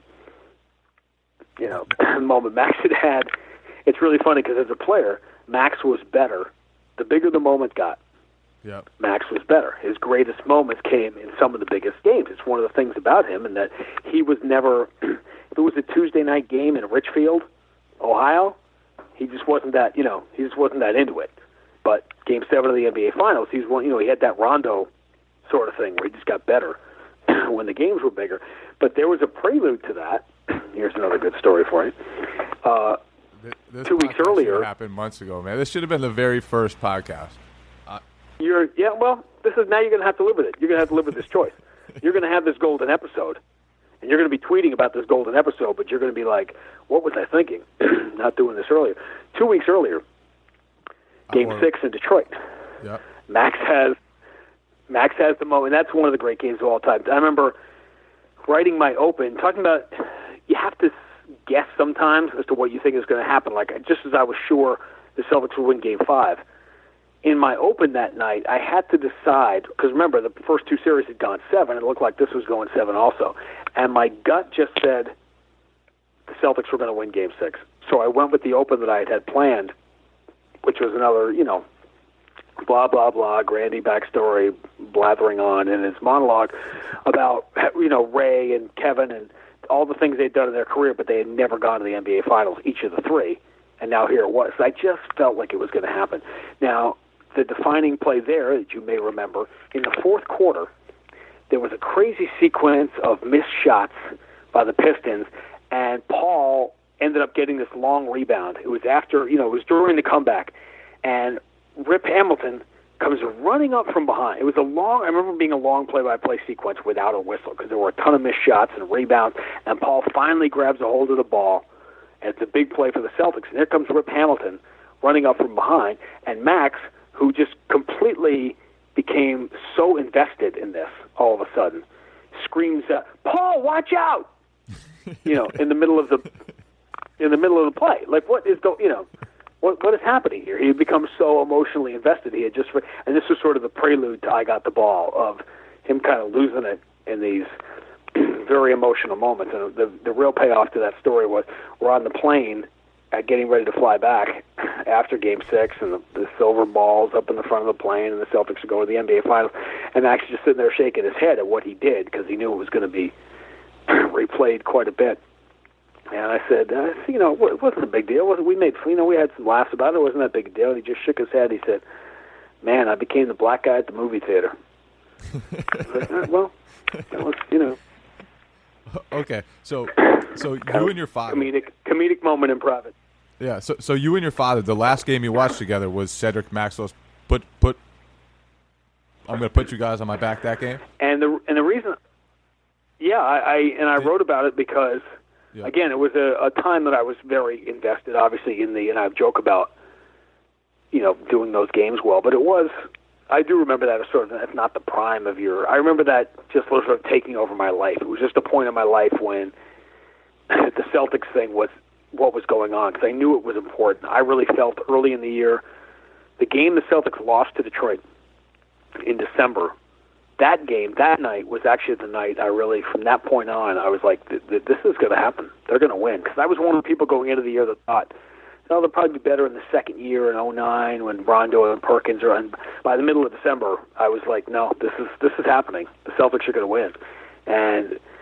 Speaker 3: You know, moment Max had had. It's really funny because as a player, Max was better. The bigger the moment got,
Speaker 2: Yep.
Speaker 3: Max was better. His greatest moments came in some of the biggest games. It's one of the things about him, and that he was never. If it was a Tuesday night game in Richfield, Ohio, he just wasn't that. You know, he just wasn't that into it. But Game Seven of the N B A Finals, he's one. You know, he had that Rondo sort of thing where he just got better when the games were bigger. But there was a prelude to that. Here's another good story for you. Uh,
Speaker 2: This
Speaker 3: Two weeks
Speaker 2: podcast
Speaker 3: earlier-
Speaker 2: should have happened months ago, man. This should have been the very first podcast.
Speaker 3: You're yeah. Well, this is now you're going to have to live with it. You're going to have to live with this choice. You're going to have this golden episode, and you're going to be tweeting about this golden episode. But you're going to be like, "What was I thinking? Not doing this earlier." Two weeks earlier, Game
Speaker 2: wanna-
Speaker 3: Six in Detroit.
Speaker 2: Yep.
Speaker 3: Max has Max has the moment. That's one of the great games of all time. I remember writing my open, talking about you have to guess sometimes as to what you think is going to happen. Like just as I was sure the Celtics would win Game Five. In my open that night, I had to decide, because remember, the first two series had gone seven. It looked like this was going seven also. And my gut just said the Celtics were going to win Game Six. So I went with the open that I had had planned, which was another, you know, blah, blah, blah, Grandy backstory, blathering on in his monologue about, you know, Ray and Kevin and all the things they'd done in their career, but they had never gone to the N B A Finals, each of the three. And now here it was. I just felt like it was going to happen. Now, the defining play there, that you may remember, in the fourth quarter, there was a crazy sequence of missed shots by the Pistons, and Paul ended up getting this long rebound. It was after, you know, it was during the comeback, and Rip Hamilton comes running up from behind. It was a long, I remember being a long play-by-play sequence without a whistle, because there were a ton of missed shots and rebounds, and Paul finally grabs a hold of the ball, and it's a big play for the Celtics. And here comes Rip Hamilton running up from behind, and Max, who just completely became so invested in this all of a sudden, screams, uh, "Paul, watch out!" You know, in the middle of the in the middle of the play. Like, what is going? You know, what what is happening here? He had become so emotionally invested. He had just, and this was sort of the prelude to "I got the ball" of him kind of losing it in these very emotional moments. And the the real payoff to that story was we're on the plane, uh, getting ready to fly back after Game Six, and the, the silver balls up in the front of the plane, and the Celtics are going to the N B A Finals, and Max just sitting there shaking his head at what he did because he knew it was going to be replayed quite a bit. And I said, uh, you know, what, what's the big deal? We made, you know, we had some laughs about it. It wasn't that big a deal. And he just shook his head. He said, "Man, I became the black guy at the movie theater." I said, "Uh, well, that was, you know."
Speaker 2: Okay, so so you and your father.
Speaker 3: Comedic, comedic moment in private.
Speaker 2: Yeah, so so you and your father, the last game you watched together was Cedric Maxwell's put put. I'm going to put you guys on my back that game.
Speaker 3: And the and the reason, yeah, I, I and I wrote about it because,
Speaker 2: Yeah.
Speaker 3: again, it was a, a time that I was very invested, obviously in the, and I joke about, you know, doing those games well, but it was. I do remember that as sort of, that's not the prime of your, I remember that just sort of taking over my life. It was just a point in my life when the Celtics thing was what was going on, because I knew it was important. I really felt early in the year, the game the Celtics lost to Detroit in December, that game, that night was actually the night I really, from that point on, I was like, th- th- this is going to happen. They're going to win. Because I was one of the people going into the year that thought, no, they'll probably be better in the second year in oh nine when Rondo and Perkins are on. By the middle of December, I was like, no, this is this is happening. The Celtics are going to win. And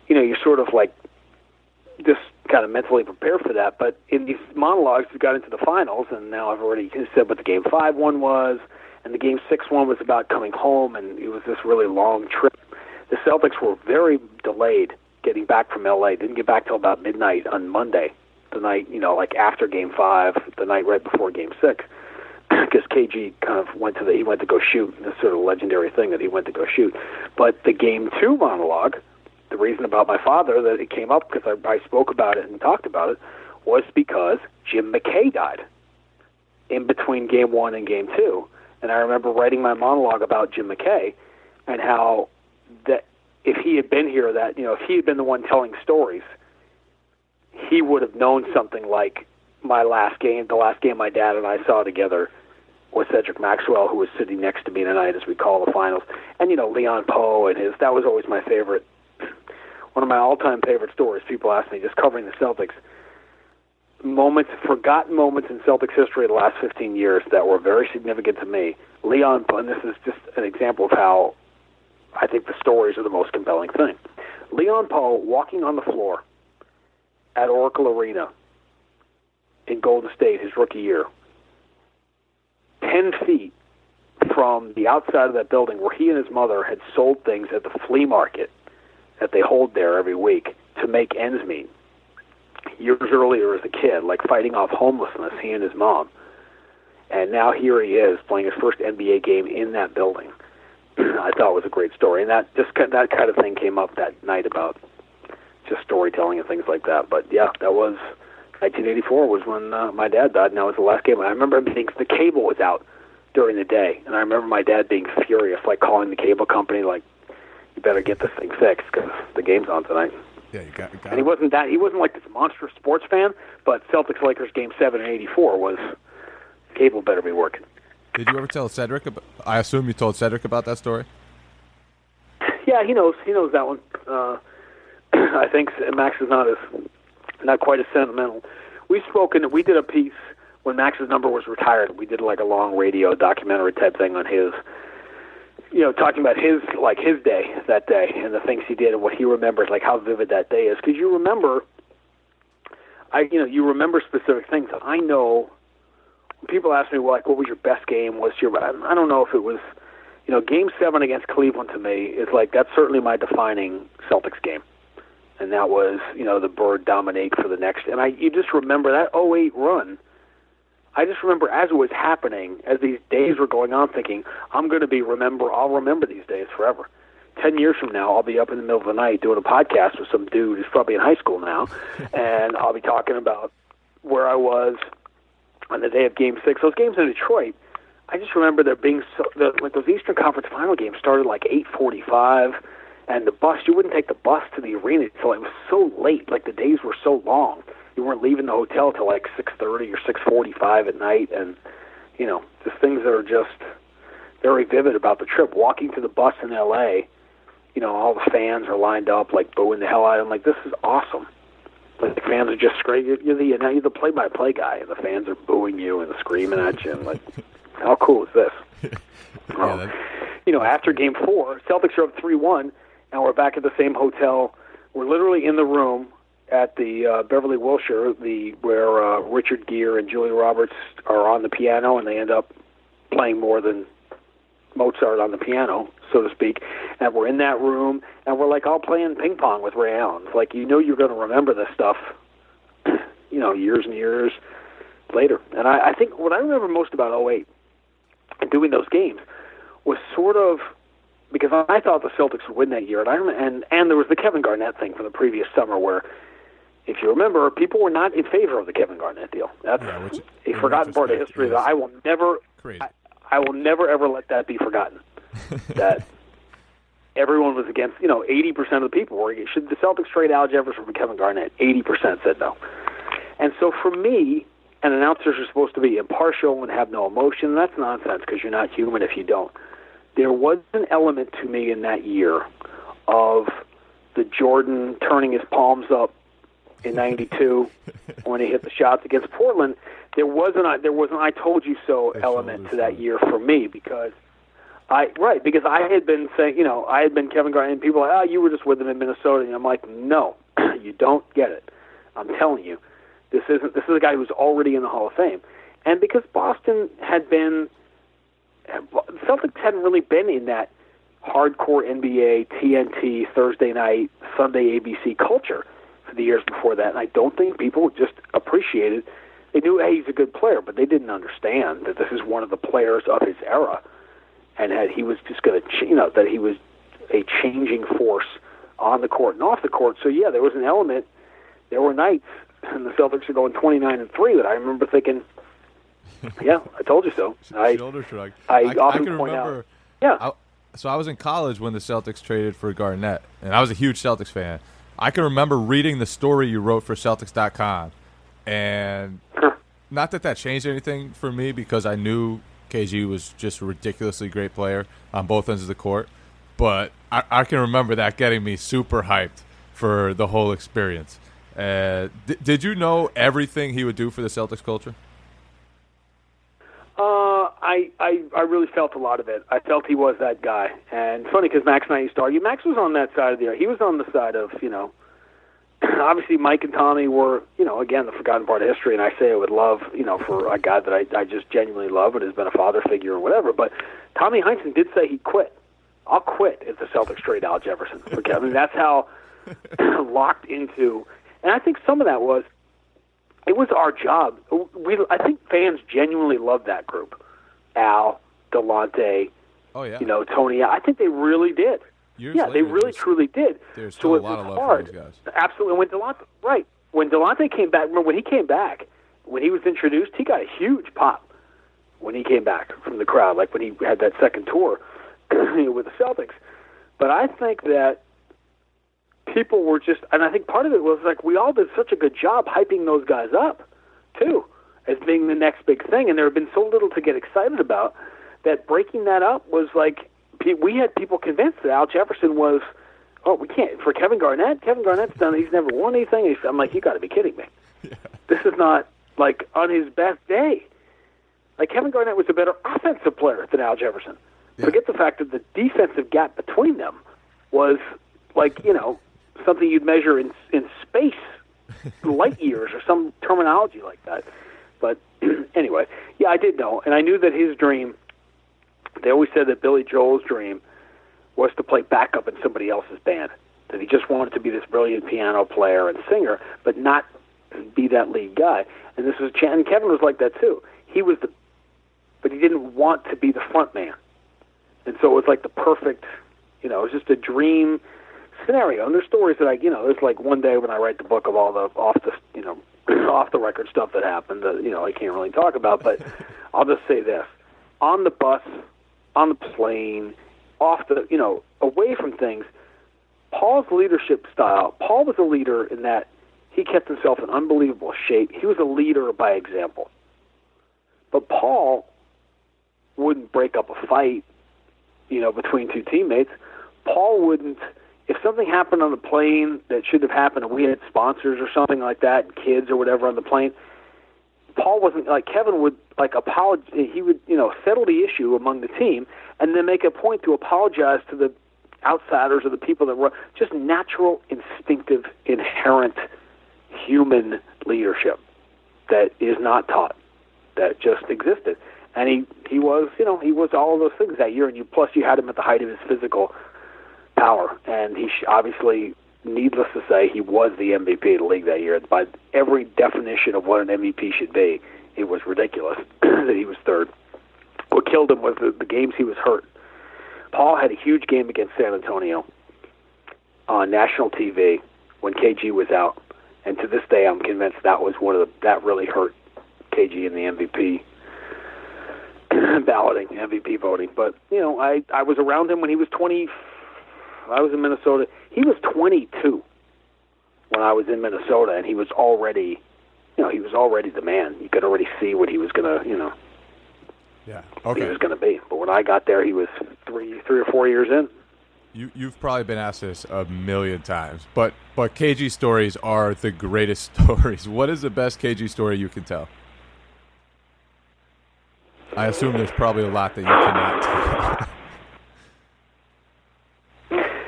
Speaker 3: you know, you're sort of like just kind of mentally prepared for that. But in these monologues, we got into the finals, and now I've already said what the Game five one was, and the Game six one was about coming home, and it was this really long trip. The Celtics were very delayed getting back from L A. Didn't get back till about midnight on Monday, the night, you know, like after Game five, the night right before Game six, because K G kind of went to the, he went to go shoot. This sort of legendary thing that he went to go shoot. But the Game two monologue, the reason about my father that it came up, because I, I spoke about it and talked about it, was because Jim McKay died in between Game one and Game two. And I remember writing my monologue about Jim McKay and how that if he had been here, that, you know, if he had been the one telling stories, he would have known something like my last game, the last game my dad and I saw together was Cedric Maxwell, who was sitting next to me tonight as we call the finals. And, you know, Leon Poe and his, that was always my favorite, one of my all-time favorite stories. People ask me, just covering the Celtics, moments, forgotten moments in Celtics history of the last fifteen years that were very significant to me. Leon Poe, and this is just an example of how I think the stories are the most compelling thing. Leon Poe walking on the floor at Oracle Arena in Golden State his rookie year, ten feet from the outside of that building where he and his mother had sold things at the flea market that they hold there every week to make ends meet. Years earlier as a kid, like fighting off homelessness, he and his mom. And now here he is playing his first N B A game in that building. I thought it was a great story. And that just that kind of thing came up that night about just storytelling and things like that. But yeah, that was nineteen eighty-four was when uh, my dad died, and that was the last game. And I remember him being, the cable was out during the day, and I remember my dad being furious, like calling the cable company, like, you better get this thing fixed because the game's on tonight.
Speaker 2: Yeah, you got, you got
Speaker 3: and he wasn't that. He wasn't like this monstrous sports fan, but Celtics Lakers Game Seven in eighty-four was cable better be working.
Speaker 2: Did you ever tell Cedric about? I assume you told Cedric about that story.
Speaker 3: Yeah, he knows. He knows that one. Uh, I think Max is not as not quite as sentimental. We've spoken. We did a piece when Max's number was retired. We did like a long radio documentary type thing on his. You know, talking about his, like, his day that day and the things he did and what he remembers, like how vivid that day is. Because you remember, I, you know, you remember specific things. I know when people ask me, well, like, what was your best game? What's your, I don't know if it was, you know, Game seven against Cleveland to me is like, that's certainly my defining Celtics game. And that was, you know, the Bird dominate for the next, and I, you just remember that oh eight run. I just remember as it was happening, as these days were going on, thinking, I'm going to be remember, I'll remember these days forever. Ten years from now, I'll be up in the middle of the night doing a podcast with some dude who's probably in high school now, and I'll be talking about where I was on the day of Game Six. Those games in Detroit, I just remember there being so, the, like those Eastern Conference Final games started like eight forty-five, and the bus, you wouldn't take the bus to the arena until it was so late. Like the days were so long. You weren't leaving the hotel till like six thirty or six forty-five at night, and, you know, just things that are just very vivid about the trip. Walking to the bus in L A, you know, all the fans are lined up, like, booing the hell out of them. Like, this is awesome. Like, the fans are just screaming. You're the, now you're the play-by-play guy, and the fans are booing you and screaming at you. And, like, how cool is this?
Speaker 2: yeah,
Speaker 3: um, you know, after Game four, Celtics are up three one, and we're back at the same hotel. We're literally in the room at the uh, Beverly Wilshire, the where uh, Richard Gere and Julia Roberts are on the piano, and they end up playing more than Mozart on the piano, so to speak. And we're in that room, and we're like all playing ping pong with Ray Allen. It's like, you know, you're going to remember this stuff, you know, years and years later. And I, I think what I remember most about oh eight and doing those games was sort of, because I thought the Celtics would win that year, and I and and there was the Kevin Garnett thing from the previous summer where, if you remember, people were not in favor of the Kevin Garnett deal. That's
Speaker 2: yeah, which,
Speaker 3: a forgotten part of history that I will never, I, I will never ever let that be forgotten. That everyone was against. You know, eighty percent of the people were. Should the Celtics trade Al Jefferson for Kevin Garnett? Eighty percent said no. And so for me, and announcers are supposed to be impartial and have no emotion. That's nonsense because you're not human if you don't. There was an element to me in that year of the Jordan turning his palms up in ninety-two when he hit the shots against Portland. There wasn't a, there was an I told you so element to that year for me because I right because I had been saying, you know, I had been Kevin Garnett, and people were like, oh, you were just with him in Minnesota, and I'm like, no, you don't get it. I'm telling you, this isn't. This is a guy who's already in the Hall of Fame, and because Boston had been, Celtics hadn't really been in that hardcore N B A, T N T, Thursday night, Sunday A B C culture for the years before that, and I don't think people just appreciated. They knew, hey, he's a good player, but they didn't understand that this is one of the players of his era. And that he was just going to, you know, that he was a changing force on the court and off the court. So yeah, there was an element. There were nights, and the Celtics are going twenty-nine and three that I remember thinking, "Yeah, I told you so." I,
Speaker 2: Shoulder shrug.
Speaker 3: I, I often
Speaker 2: I can
Speaker 3: point
Speaker 2: remember.
Speaker 3: out. Yeah.
Speaker 2: I, so I was in college when the Celtics traded for Garnett, and I was a huge Celtics fan. I can remember reading the story you wrote for Celtics dot com, and not that that changed anything for me because I knew K G was just a ridiculously great player on both ends of the court, but I, I can remember that getting me super hyped for the whole experience. Uh, th- did you know everything he would do for the Celtics culture?
Speaker 3: Uh, I, I I really felt a lot of it. I felt he was that guy. And it's funny because Max and I used to argue. Max was on that side of the He was on the side of, you know, obviously Mike and Tommy were, you know, again, the forgotten part of history, and I say it with love, you know, for a guy that I, I just genuinely love and has been a father figure or whatever. But Tommy Heinsohn did say he'd quit. I'll quit if the Celtics trade Al Jefferson. Okay? I mean, that's how locked into, and I think some of that was, it was our job. We, I think fans genuinely loved that group. Al, Delonte,
Speaker 2: oh, yeah.
Speaker 3: you know, Tony. I think they really did.
Speaker 2: Years
Speaker 3: yeah,
Speaker 2: later,
Speaker 3: they really, truly did.
Speaker 2: There's
Speaker 3: so
Speaker 2: still
Speaker 3: it
Speaker 2: a lot
Speaker 3: was
Speaker 2: of love
Speaker 3: hard.
Speaker 2: for those guys.
Speaker 3: Absolutely. When Delonte, right. When Delonte came back, remember when he came back, when he was introduced, he got a huge pop when he came back from the crowd, like when he had that second tour with the Celtics. But I think that people were just, and I think part of it was like we all did such a good job hyping those guys up, too, as being the next big thing. And there had been so little to get excited about that breaking that up was like, we had people convinced that Al Jefferson was, oh, we can't. For Kevin Garnett, Kevin Garnett's done, he's never won anything. I'm like, you got to be kidding me. Yeah. This is not, like, on his best day. Like, Kevin Garnett was a better offensive player than Al Jefferson. Yeah. Forget the fact that the defensive gap between them was, like, you know, something you'd measure in in space, light years or some terminology like that. But anyway, yeah, I did know. And I knew that his dream, they always said that Billy Joel's dream was to play backup in somebody else's band, that he just wanted to be this brilliant piano player and singer, but not be that lead guy. And this was, and Kevin was like that too. He was the, but he didn't want to be the front man. And so it was like the perfect, you know, it was just a dream scenario. And there's stories that I, you know, there's like one day when I write the book of all the off the, you know, off the record stuff that happened that, you know, I can't really talk about, but I'll just say this. On the bus, on the plane, off the, you know, away from things, Paul's leadership style, Paul was a leader in that he kept himself in unbelievable shape. He was a leader by example. But Paul wouldn't break up a fight, you know, between two teammates. Paul wouldn't, if something happened on the plane that shouldn't have happened and we had sponsors or something like that, kids or whatever on the plane, Paul wasn't, like Kevin would, like, apologize. He would, you know, settle the issue among the team and then make a point to apologize to the outsiders or the people that were just natural, instinctive, inherent human leadership that is not taught, that just existed. And he, he was, you know, he was all of those things that year. And you, plus you had him at the height of his physical power. And he obviously, needless to say, he was the M V P of the league that year. By every definition of what an M V P should be, it was ridiculous that he was third. What killed him was the, the games he was hurt. Paul had a huge game against San Antonio on national T V when K G was out. And to this day, I'm convinced that was one of the, that really hurt K G in the M V P balloting, M V P voting. But, you know, I, I was around him when he was twenty. I was in Minnesota. He was twenty-two when I was in Minnesota, and he was already, you know, he was already the man. You could already see what he was going to, you know,
Speaker 2: yeah, okay.
Speaker 3: he was going to be. But when I got there, he was three, three or four years in.
Speaker 2: You, you've probably been asked this a million times, but but K G stories are the greatest stories. What is the best K G story you can tell? I assume there's probably a lot that you cannot tell.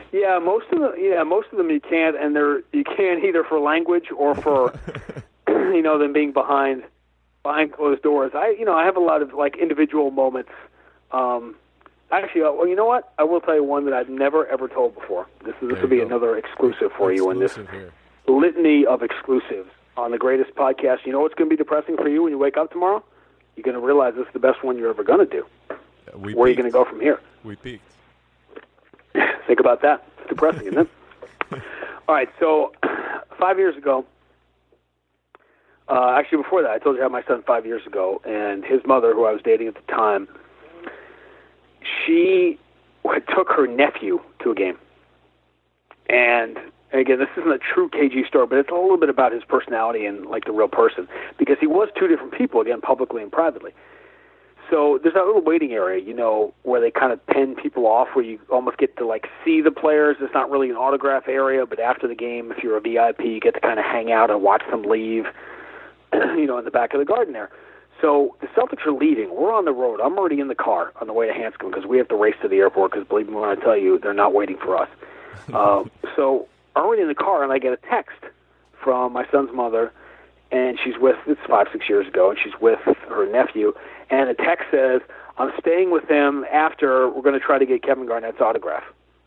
Speaker 3: Yeah, most of them. Yeah, most of them you can't, and they're you can't either for language or for you know them being behind behind closed doors. I you know I have a lot of like individual moments. Um, actually, uh, well, you know what? I will tell you one that I've never ever told before. This is this will be go. another exclusive for exclusive you in this here. litany of exclusives on the greatest podcast. You know what's going to be depressing for you when you wake up tomorrow? You're going to realize this is the best one you're ever going to do.
Speaker 2: We
Speaker 3: Where
Speaker 2: peaked.
Speaker 3: are you going to go from here?
Speaker 2: We peaked.
Speaker 3: Think about that. It's depressing, isn't it? All right, so five years ago, uh, actually before that, I told you I had my son five years ago, and his mother, who I was dating at the time, she took her nephew to a game. And again, this isn't a true K G story, but it's a little bit about his personality and like the real person, because he was two different people, again, publicly and privately. So there's that little waiting area, you know, where they kind of pen people off, where you almost get to, like, see the players. It's not really an autograph area, but after the game, if you're a V I P, you get to kind of hang out and watch them leave, you know, in the back of the garden there. So the Celtics are leaving. We're on the road. I'm already in the car on the way to Hanscom because we have to race to the airport because, believe me when I tell you, they're not waiting for us. uh, so I'm already in the car, and I get a text from my son's mother, and she's with, it's five, six years ago, and she's with her nephew, and the text says, I'm staying with him after we're going to try to get Kevin Garnett's autograph.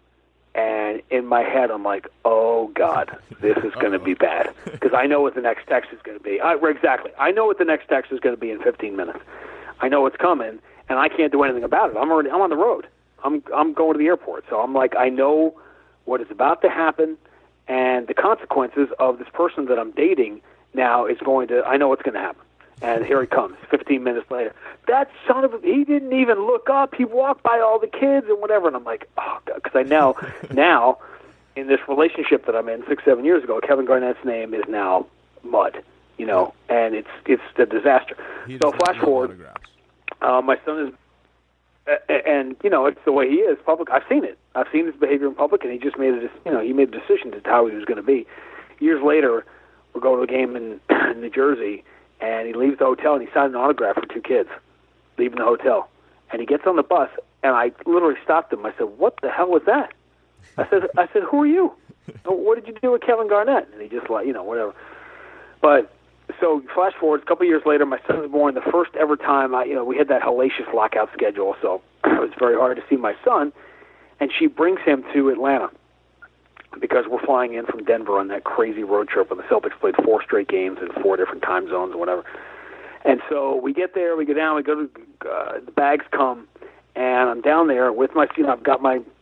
Speaker 3: And in my head, I'm like, oh, God, this is going to be bad. Because I know what the next text is going to be. I, exactly. I know what the next text is going to be in fifteen minutes. I know it's coming, and I can't do anything about it. I'm already, I'm on the road. I'm, I'm going to the airport. So I'm like, I know what is about to happen, and the consequences of this person that I'm dating now is going to, I know what's going to happen. And here he comes, fifteen minutes later. That son of a, he didn't even look up. He walked by all the kids and whatever. And I'm like, oh, God, because I know now in this relationship that I'm in six, seven years ago, Kevin Garnett's name is now mud, you know, and it's it's a disaster. So flash forward, uh, my son is, uh, and, you know, it's the way he is public. I've seen it. I've seen his behavior in public, and he just made a, you know, he made a decision as to how he was going to be. Years later, we're going to a game in, in New Jersey, and he leaves the hotel, and he signed an autograph for two kids, leaving the hotel. And he gets on the bus, and I literally stopped him. I said, what the hell was that? I said, I said, who are you? What did you do with Kevin Garnett? And he just, like, you know, whatever. But so flash forward, a couple of years later, my son was born. The first ever time, I, you know, we had that hellacious lockout schedule, so it was very hard to see my son. And she brings him to Atlanta because we're flying in from Denver on that crazy road trip when the Celtics played four straight games in four different time zones or whatever. And so we get there, we go down, we go to, uh, the bags come, and I'm down there with my, you know, I've got my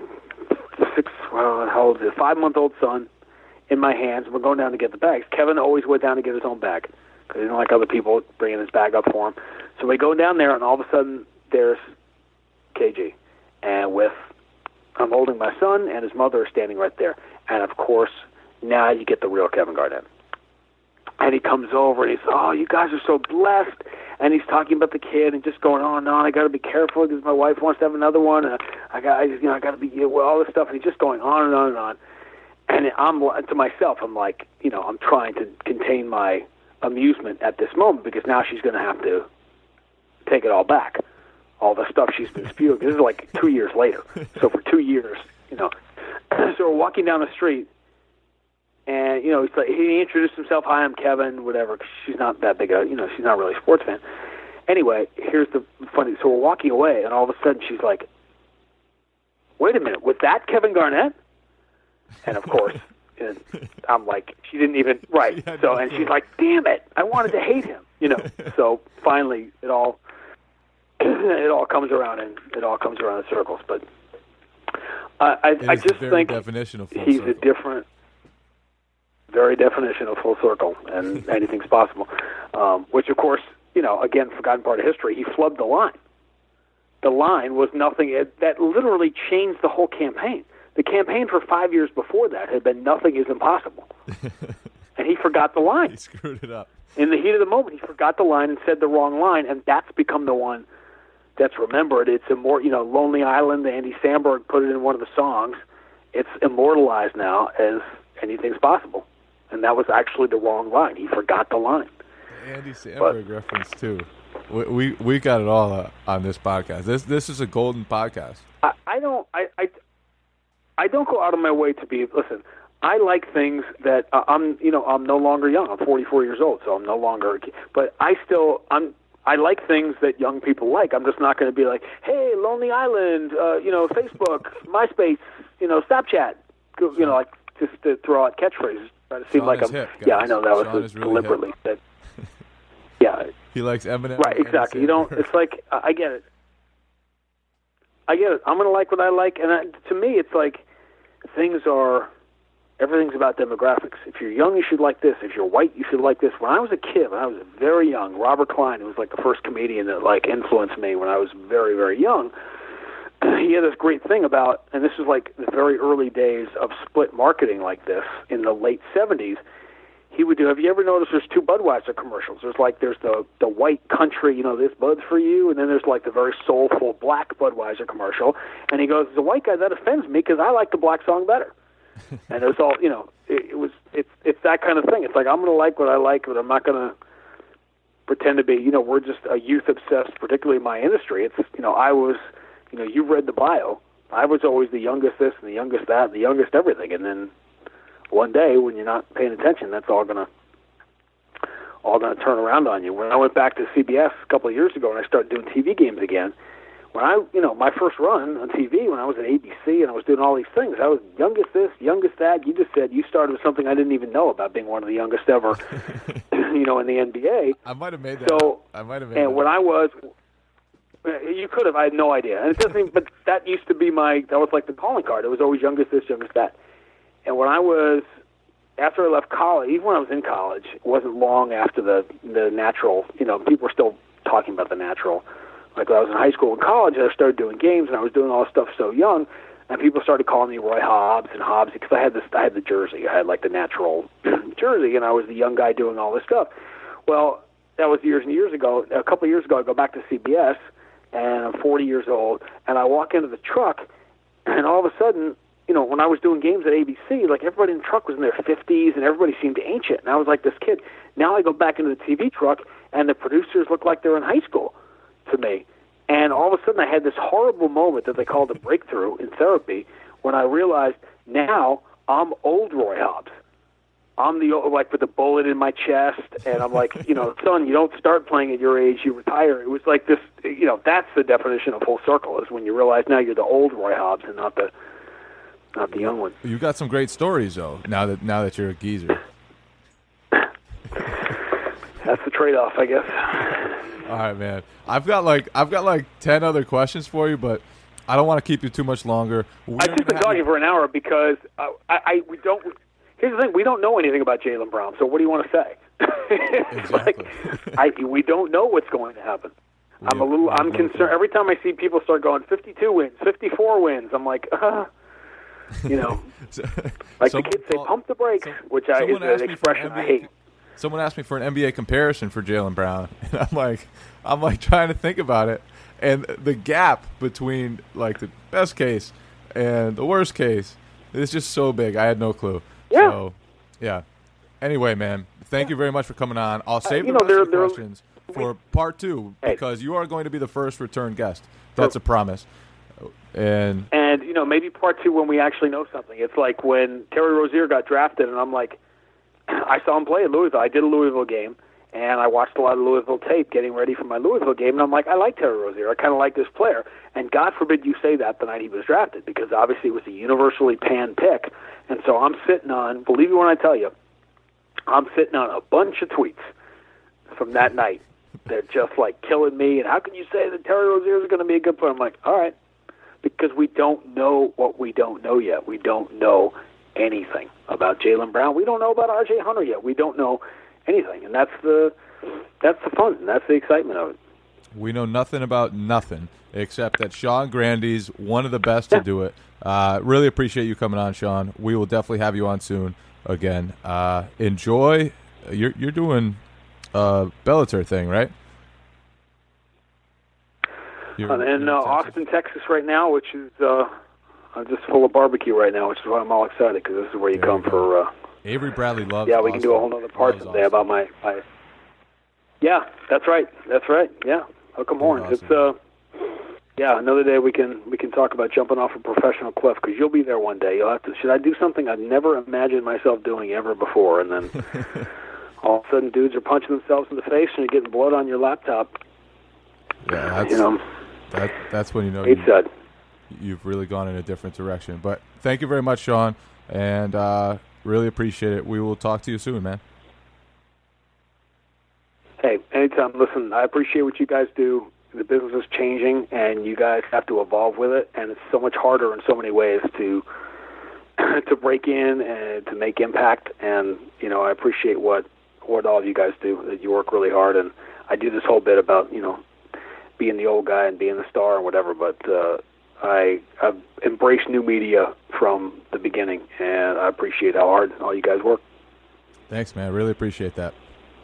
Speaker 3: six, well, how old is it, five-month-old son in my hands, and we're going down to get the bags. Kevin always went down to get his own bag because he didn't like other people bringing his bag up for him. So we go down there, and all of a sudden there's K G, and with, I'm holding my son, and his mother is standing right there. And, of course, now you get the real Kevin Garnett. And he comes over, and he says, oh, you guys are so blessed. And he's talking about the kid and just going on and on. I got to be careful because my wife wants to have another one. And I got, I, you know, I got to be, you know, all this stuff. And he's just going on and on and on. And I'm to myself, I'm like, you know, I'm trying to contain my amusement at this moment because now she's going to have to take it all back. All the stuff she's been spewing. This is like two years later. So for two years, you know. So we're walking down the street, and, you know, he's like, he introduced himself, hi, I'm Kevin, whatever, 'cause she's not that big a, you know, she's not really a sports fan. Anyway, here's the funny, so we're walking away, and all of a sudden she's like, wait a minute, was that Kevin Garnett? And, of course, and I'm like, she didn't even, right. So, and she's like, damn it, I wanted to hate him, you know. So finally, it all... it all comes around and it all comes around in circles. But uh, I, I just think
Speaker 2: definition of full
Speaker 3: he's
Speaker 2: circle.
Speaker 3: a different, very definition of full circle, and anything's possible. Um, which, of course, you know, again, forgotten part of history. He flubbed the line. The line was nothing. It, that literally changed the whole campaign. The campaign for five years before that had been nothing is impossible, and he forgot the line.
Speaker 2: He screwed it up
Speaker 3: in the heat of the moment. He forgot the line and said the wrong line, and that's become the one that's remembered. It's a more, you know, Lonely Island. Andy Samberg put it in one of the songs. It's immortalized now as anything's possible, and that was actually the wrong line. He forgot the line.
Speaker 2: The Andy Samberg but, reference too. We, we we got it all uh, on this podcast. This this is a golden podcast.
Speaker 3: I, I don't. I, I I don't go out of my way to be. Listen, I like things that uh, I'm. You know, I'm no longer young. I'm forty-four years old, so I'm no longer. But I still. I'm. I like things that young people like. I'm just not going to be like, hey, Lonely Island, uh, you know, Facebook, MySpace, you know, Snapchat, you know, like just to throw out catchphrases, try to seem
Speaker 2: Sean
Speaker 3: like
Speaker 2: is
Speaker 3: I'm.
Speaker 2: hip,
Speaker 3: yeah, I
Speaker 2: guys.
Speaker 3: know that
Speaker 2: Sean
Speaker 3: was
Speaker 2: is really
Speaker 3: deliberately said. Yeah.
Speaker 2: He likes Eminem.
Speaker 3: Right, exactly. You don't. It's like I I get it. I get it. I'm going to like what I like, and I, to me, it's like things are. Everything's about demographics. If you're young, you should like this. If you're white, you should like this. When I was a kid, when I was very young, Robert Klein, who was like the first comedian that like influenced me when I was very, very young, he had this great thing about, and this is like the very early days of split marketing like this in the late seventies. He would do. Have you ever noticed there's two Budweiser commercials? There's like there's the the white country, you know, this Bud's for you, and then there's like the very soulful black Budweiser commercial. And he goes, "The white guy, that offends me because I like the black song better." And it was all, you know, it, it was, it's, it's that kind of thing. It's like, I'm going to like what I like, but I'm not going to pretend to be, you know, we're just a youth obsessed, particularly in my industry. It's, you know, I was, you know, you've read the bio. I was always the youngest this and the youngest that and the youngest everything. And then one day when you're not paying attention, that's all going to, all going to turn around on you. When I went back to C B S a couple of years ago and I started doing T V games again, when I, you know, my first run on T V when I was at A B C and I was doing all these things, I was youngest this, youngest that. You just said you started with something I didn't even know about being one of the youngest ever, you know, in the N B A.
Speaker 2: I might have made that.
Speaker 3: So,
Speaker 2: up. I might have made
Speaker 3: and
Speaker 2: that
Speaker 3: when
Speaker 2: up.
Speaker 3: I was, you could have. I had no idea. And it doesn't. Even, but that used to be my. That was like the calling card. It was always youngest this, youngest that. And when I was, after I left college, even when I was in college, it wasn't long after the the natural. You know, people were still talking about the natural. Like when I was in high school and college, I started doing games, and I was doing all this stuff so young, and people started calling me Roy Hobbs and Hobbs because I had this, I had the jersey, I had like the natural jersey, and I was the young guy doing all this stuff. Well, that was years and years ago. A couple of years ago, I go back to C B S, and I'm forty years old, and I walk into the truck, and all of a sudden, you know, when I was doing games at A B C, like everybody in the truck was in their fifties, and everybody seemed ancient, and I was like this kid. Now I go back into the T V truck, and the producers look like they're in high school to me. And all of a sudden I had this horrible moment that they called a breakthrough in therapy when I realized now I'm old Roy Hobbs. I'm the old, like with the bullet in my chest, and I'm like, you know, son, you don't start playing at your age, you retire. It was like this, you know, that's the definition of full circle, is when you realize now you're the old Roy Hobbs and not the not the young one.
Speaker 2: You got some great stories though. Now that now that you're a geezer.
Speaker 3: That's the trade-off, I guess.
Speaker 2: All right, man. I've got like I've got like ten other questions for you, but I don't want to keep you too much longer. We
Speaker 3: I've just been talking you... for an hour because uh, I, I we don't. Here's the thing: we don't know anything about Jaylen Brown. So what do you want to say?
Speaker 2: Exactly.
Speaker 3: like, I we don't know what's going to happen. We I'm have, a little. I'm concerned every time I see people start going fifty-two wins, fifty-four wins. I'm like, uh, you know,
Speaker 2: so,
Speaker 3: like the kids say, pump the brakes, so, which I, is an expression I hate.
Speaker 2: Someone asked me for an N B A comparison for Jaylen Brown, and I'm like, I'm like trying to think about it, and the gap between like the best case and the worst case is just so big. I had no clue.
Speaker 3: Yeah.
Speaker 2: So, yeah. Anyway, man, thank you very much for coming on. I'll save
Speaker 3: uh, you
Speaker 2: the
Speaker 3: know,
Speaker 2: rest
Speaker 3: they're,
Speaker 2: of the
Speaker 3: they're,
Speaker 2: questions for part two
Speaker 3: hey.
Speaker 2: because you are going to be the first return guest. That's a promise. And
Speaker 3: and you know, maybe part two when we actually know something. It's like when Terry Rozier got drafted, and I'm like. I saw him play at Louisville. I did a Louisville game, and I watched a lot of Louisville tape getting ready for my Louisville game, and I'm like, I like Terry Rozier. I kind of like this player. And God forbid you say that the night he was drafted, because obviously it was a universally panned pick. And so I'm sitting on, believe me when I tell you, I'm sitting on a bunch of tweets from that night. They're just like killing me, and how can you say that Terry Rozier is going to be a good player? I'm like, all right, because we don't know what we don't know yet. We don't know anything about Jaylen Brown. We don't know about R J Hunter yet. We don't know anything, and that's the that's the fun, and that's the excitement of it.
Speaker 2: We know nothing about nothing except that Sean Grandy's one of the best to do it. Uh, really appreciate you coming on, Sean. We will definitely have you on soon again. Uh, enjoy. You're you're doing a Bellator thing, right?
Speaker 3: You're, I'm in uh, Austin, Texas right now, which is. Uh, I'm just full of barbecue right now, which is why I'm all excited, because this is where you there come you for... Uh,
Speaker 2: Avery Bradley loves
Speaker 3: Yeah, we Austin. Can do a whole other part someday awesome. about my, my... Yeah, that's right. That's right. Yeah, hook 'em horns. Awesome. It's, uh, Yeah, another day we can we can talk about jumping off a professional cliff, because you'll be there one day. You'll have to. Should I do something I've never imagined myself doing ever before, and then all of a sudden dudes are punching themselves in the face and you're getting blood on your laptop.
Speaker 2: Yeah, that's,
Speaker 3: you know,
Speaker 2: that, that's when you know
Speaker 3: it's
Speaker 2: you,
Speaker 3: sad.
Speaker 2: You've really gone in a different direction. But thank you very much, Sean, and uh, really appreciate it. We will talk to you soon, man.
Speaker 3: Hey, anytime. Listen, I appreciate what you guys do. The business is changing, and you guys have to evolve with it, and it's so much harder in so many ways to to break in and to make impact. And, you know, I appreciate what, what all of you guys do. That you work really hard, and I do this whole bit about, you know, being the old guy and being the star and whatever, but uh, I, I've embraced new media from the beginning, and I appreciate how hard all you guys work.
Speaker 2: Thanks, man. I really appreciate that.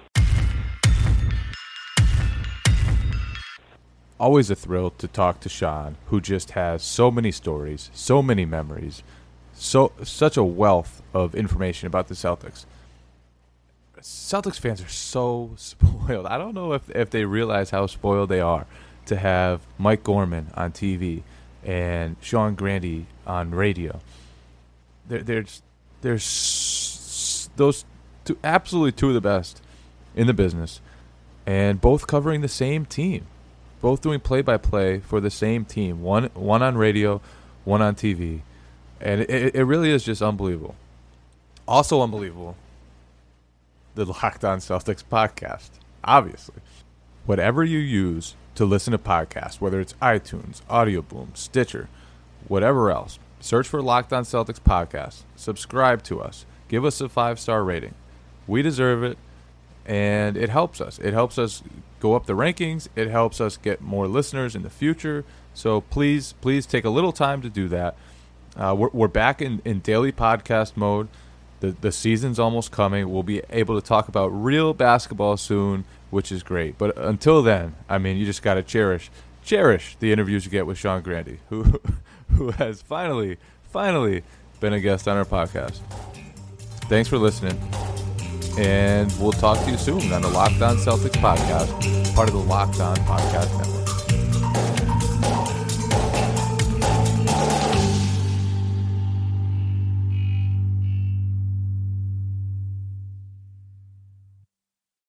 Speaker 2: Always a thrill to talk to Sean, who just has so many stories, so many memories, so such a wealth of information about the Celtics. Celtics fans are so spoiled. I don't know if, if they realize how spoiled they are to have Mike Gorman on T V and Sean Grande on radio. There, there's there's those two, absolutely two of the best in the business, and both covering the same team. Both doing play-by-play for the same team, one one on radio, one on T V. And it, it really is just unbelievable. Also unbelievable, the Locked On Celtics podcast, obviously. Whatever you use to listen to podcasts, whether it's iTunes, Audio Boom, Stitcher, whatever else, search for Locked On Celtics podcast. Subscribe to us. Give us a five-star rating. We deserve it, and it helps us. It helps us go up the rankings. It helps us get more listeners in the future. So please, please take a little time to do that. Uh, we're, we're back in, in daily podcast mode. The the season's almost coming. We'll be able to talk about real basketball soon, which is great. But until then, I mean, you just got to cherish, cherish the interviews you get with Sean Grande, who, who has finally, finally been a guest on our podcast. Thanks for listening. And we'll talk to you soon on the Locked On Celtics podcast, part of the Locked On Podcast Network.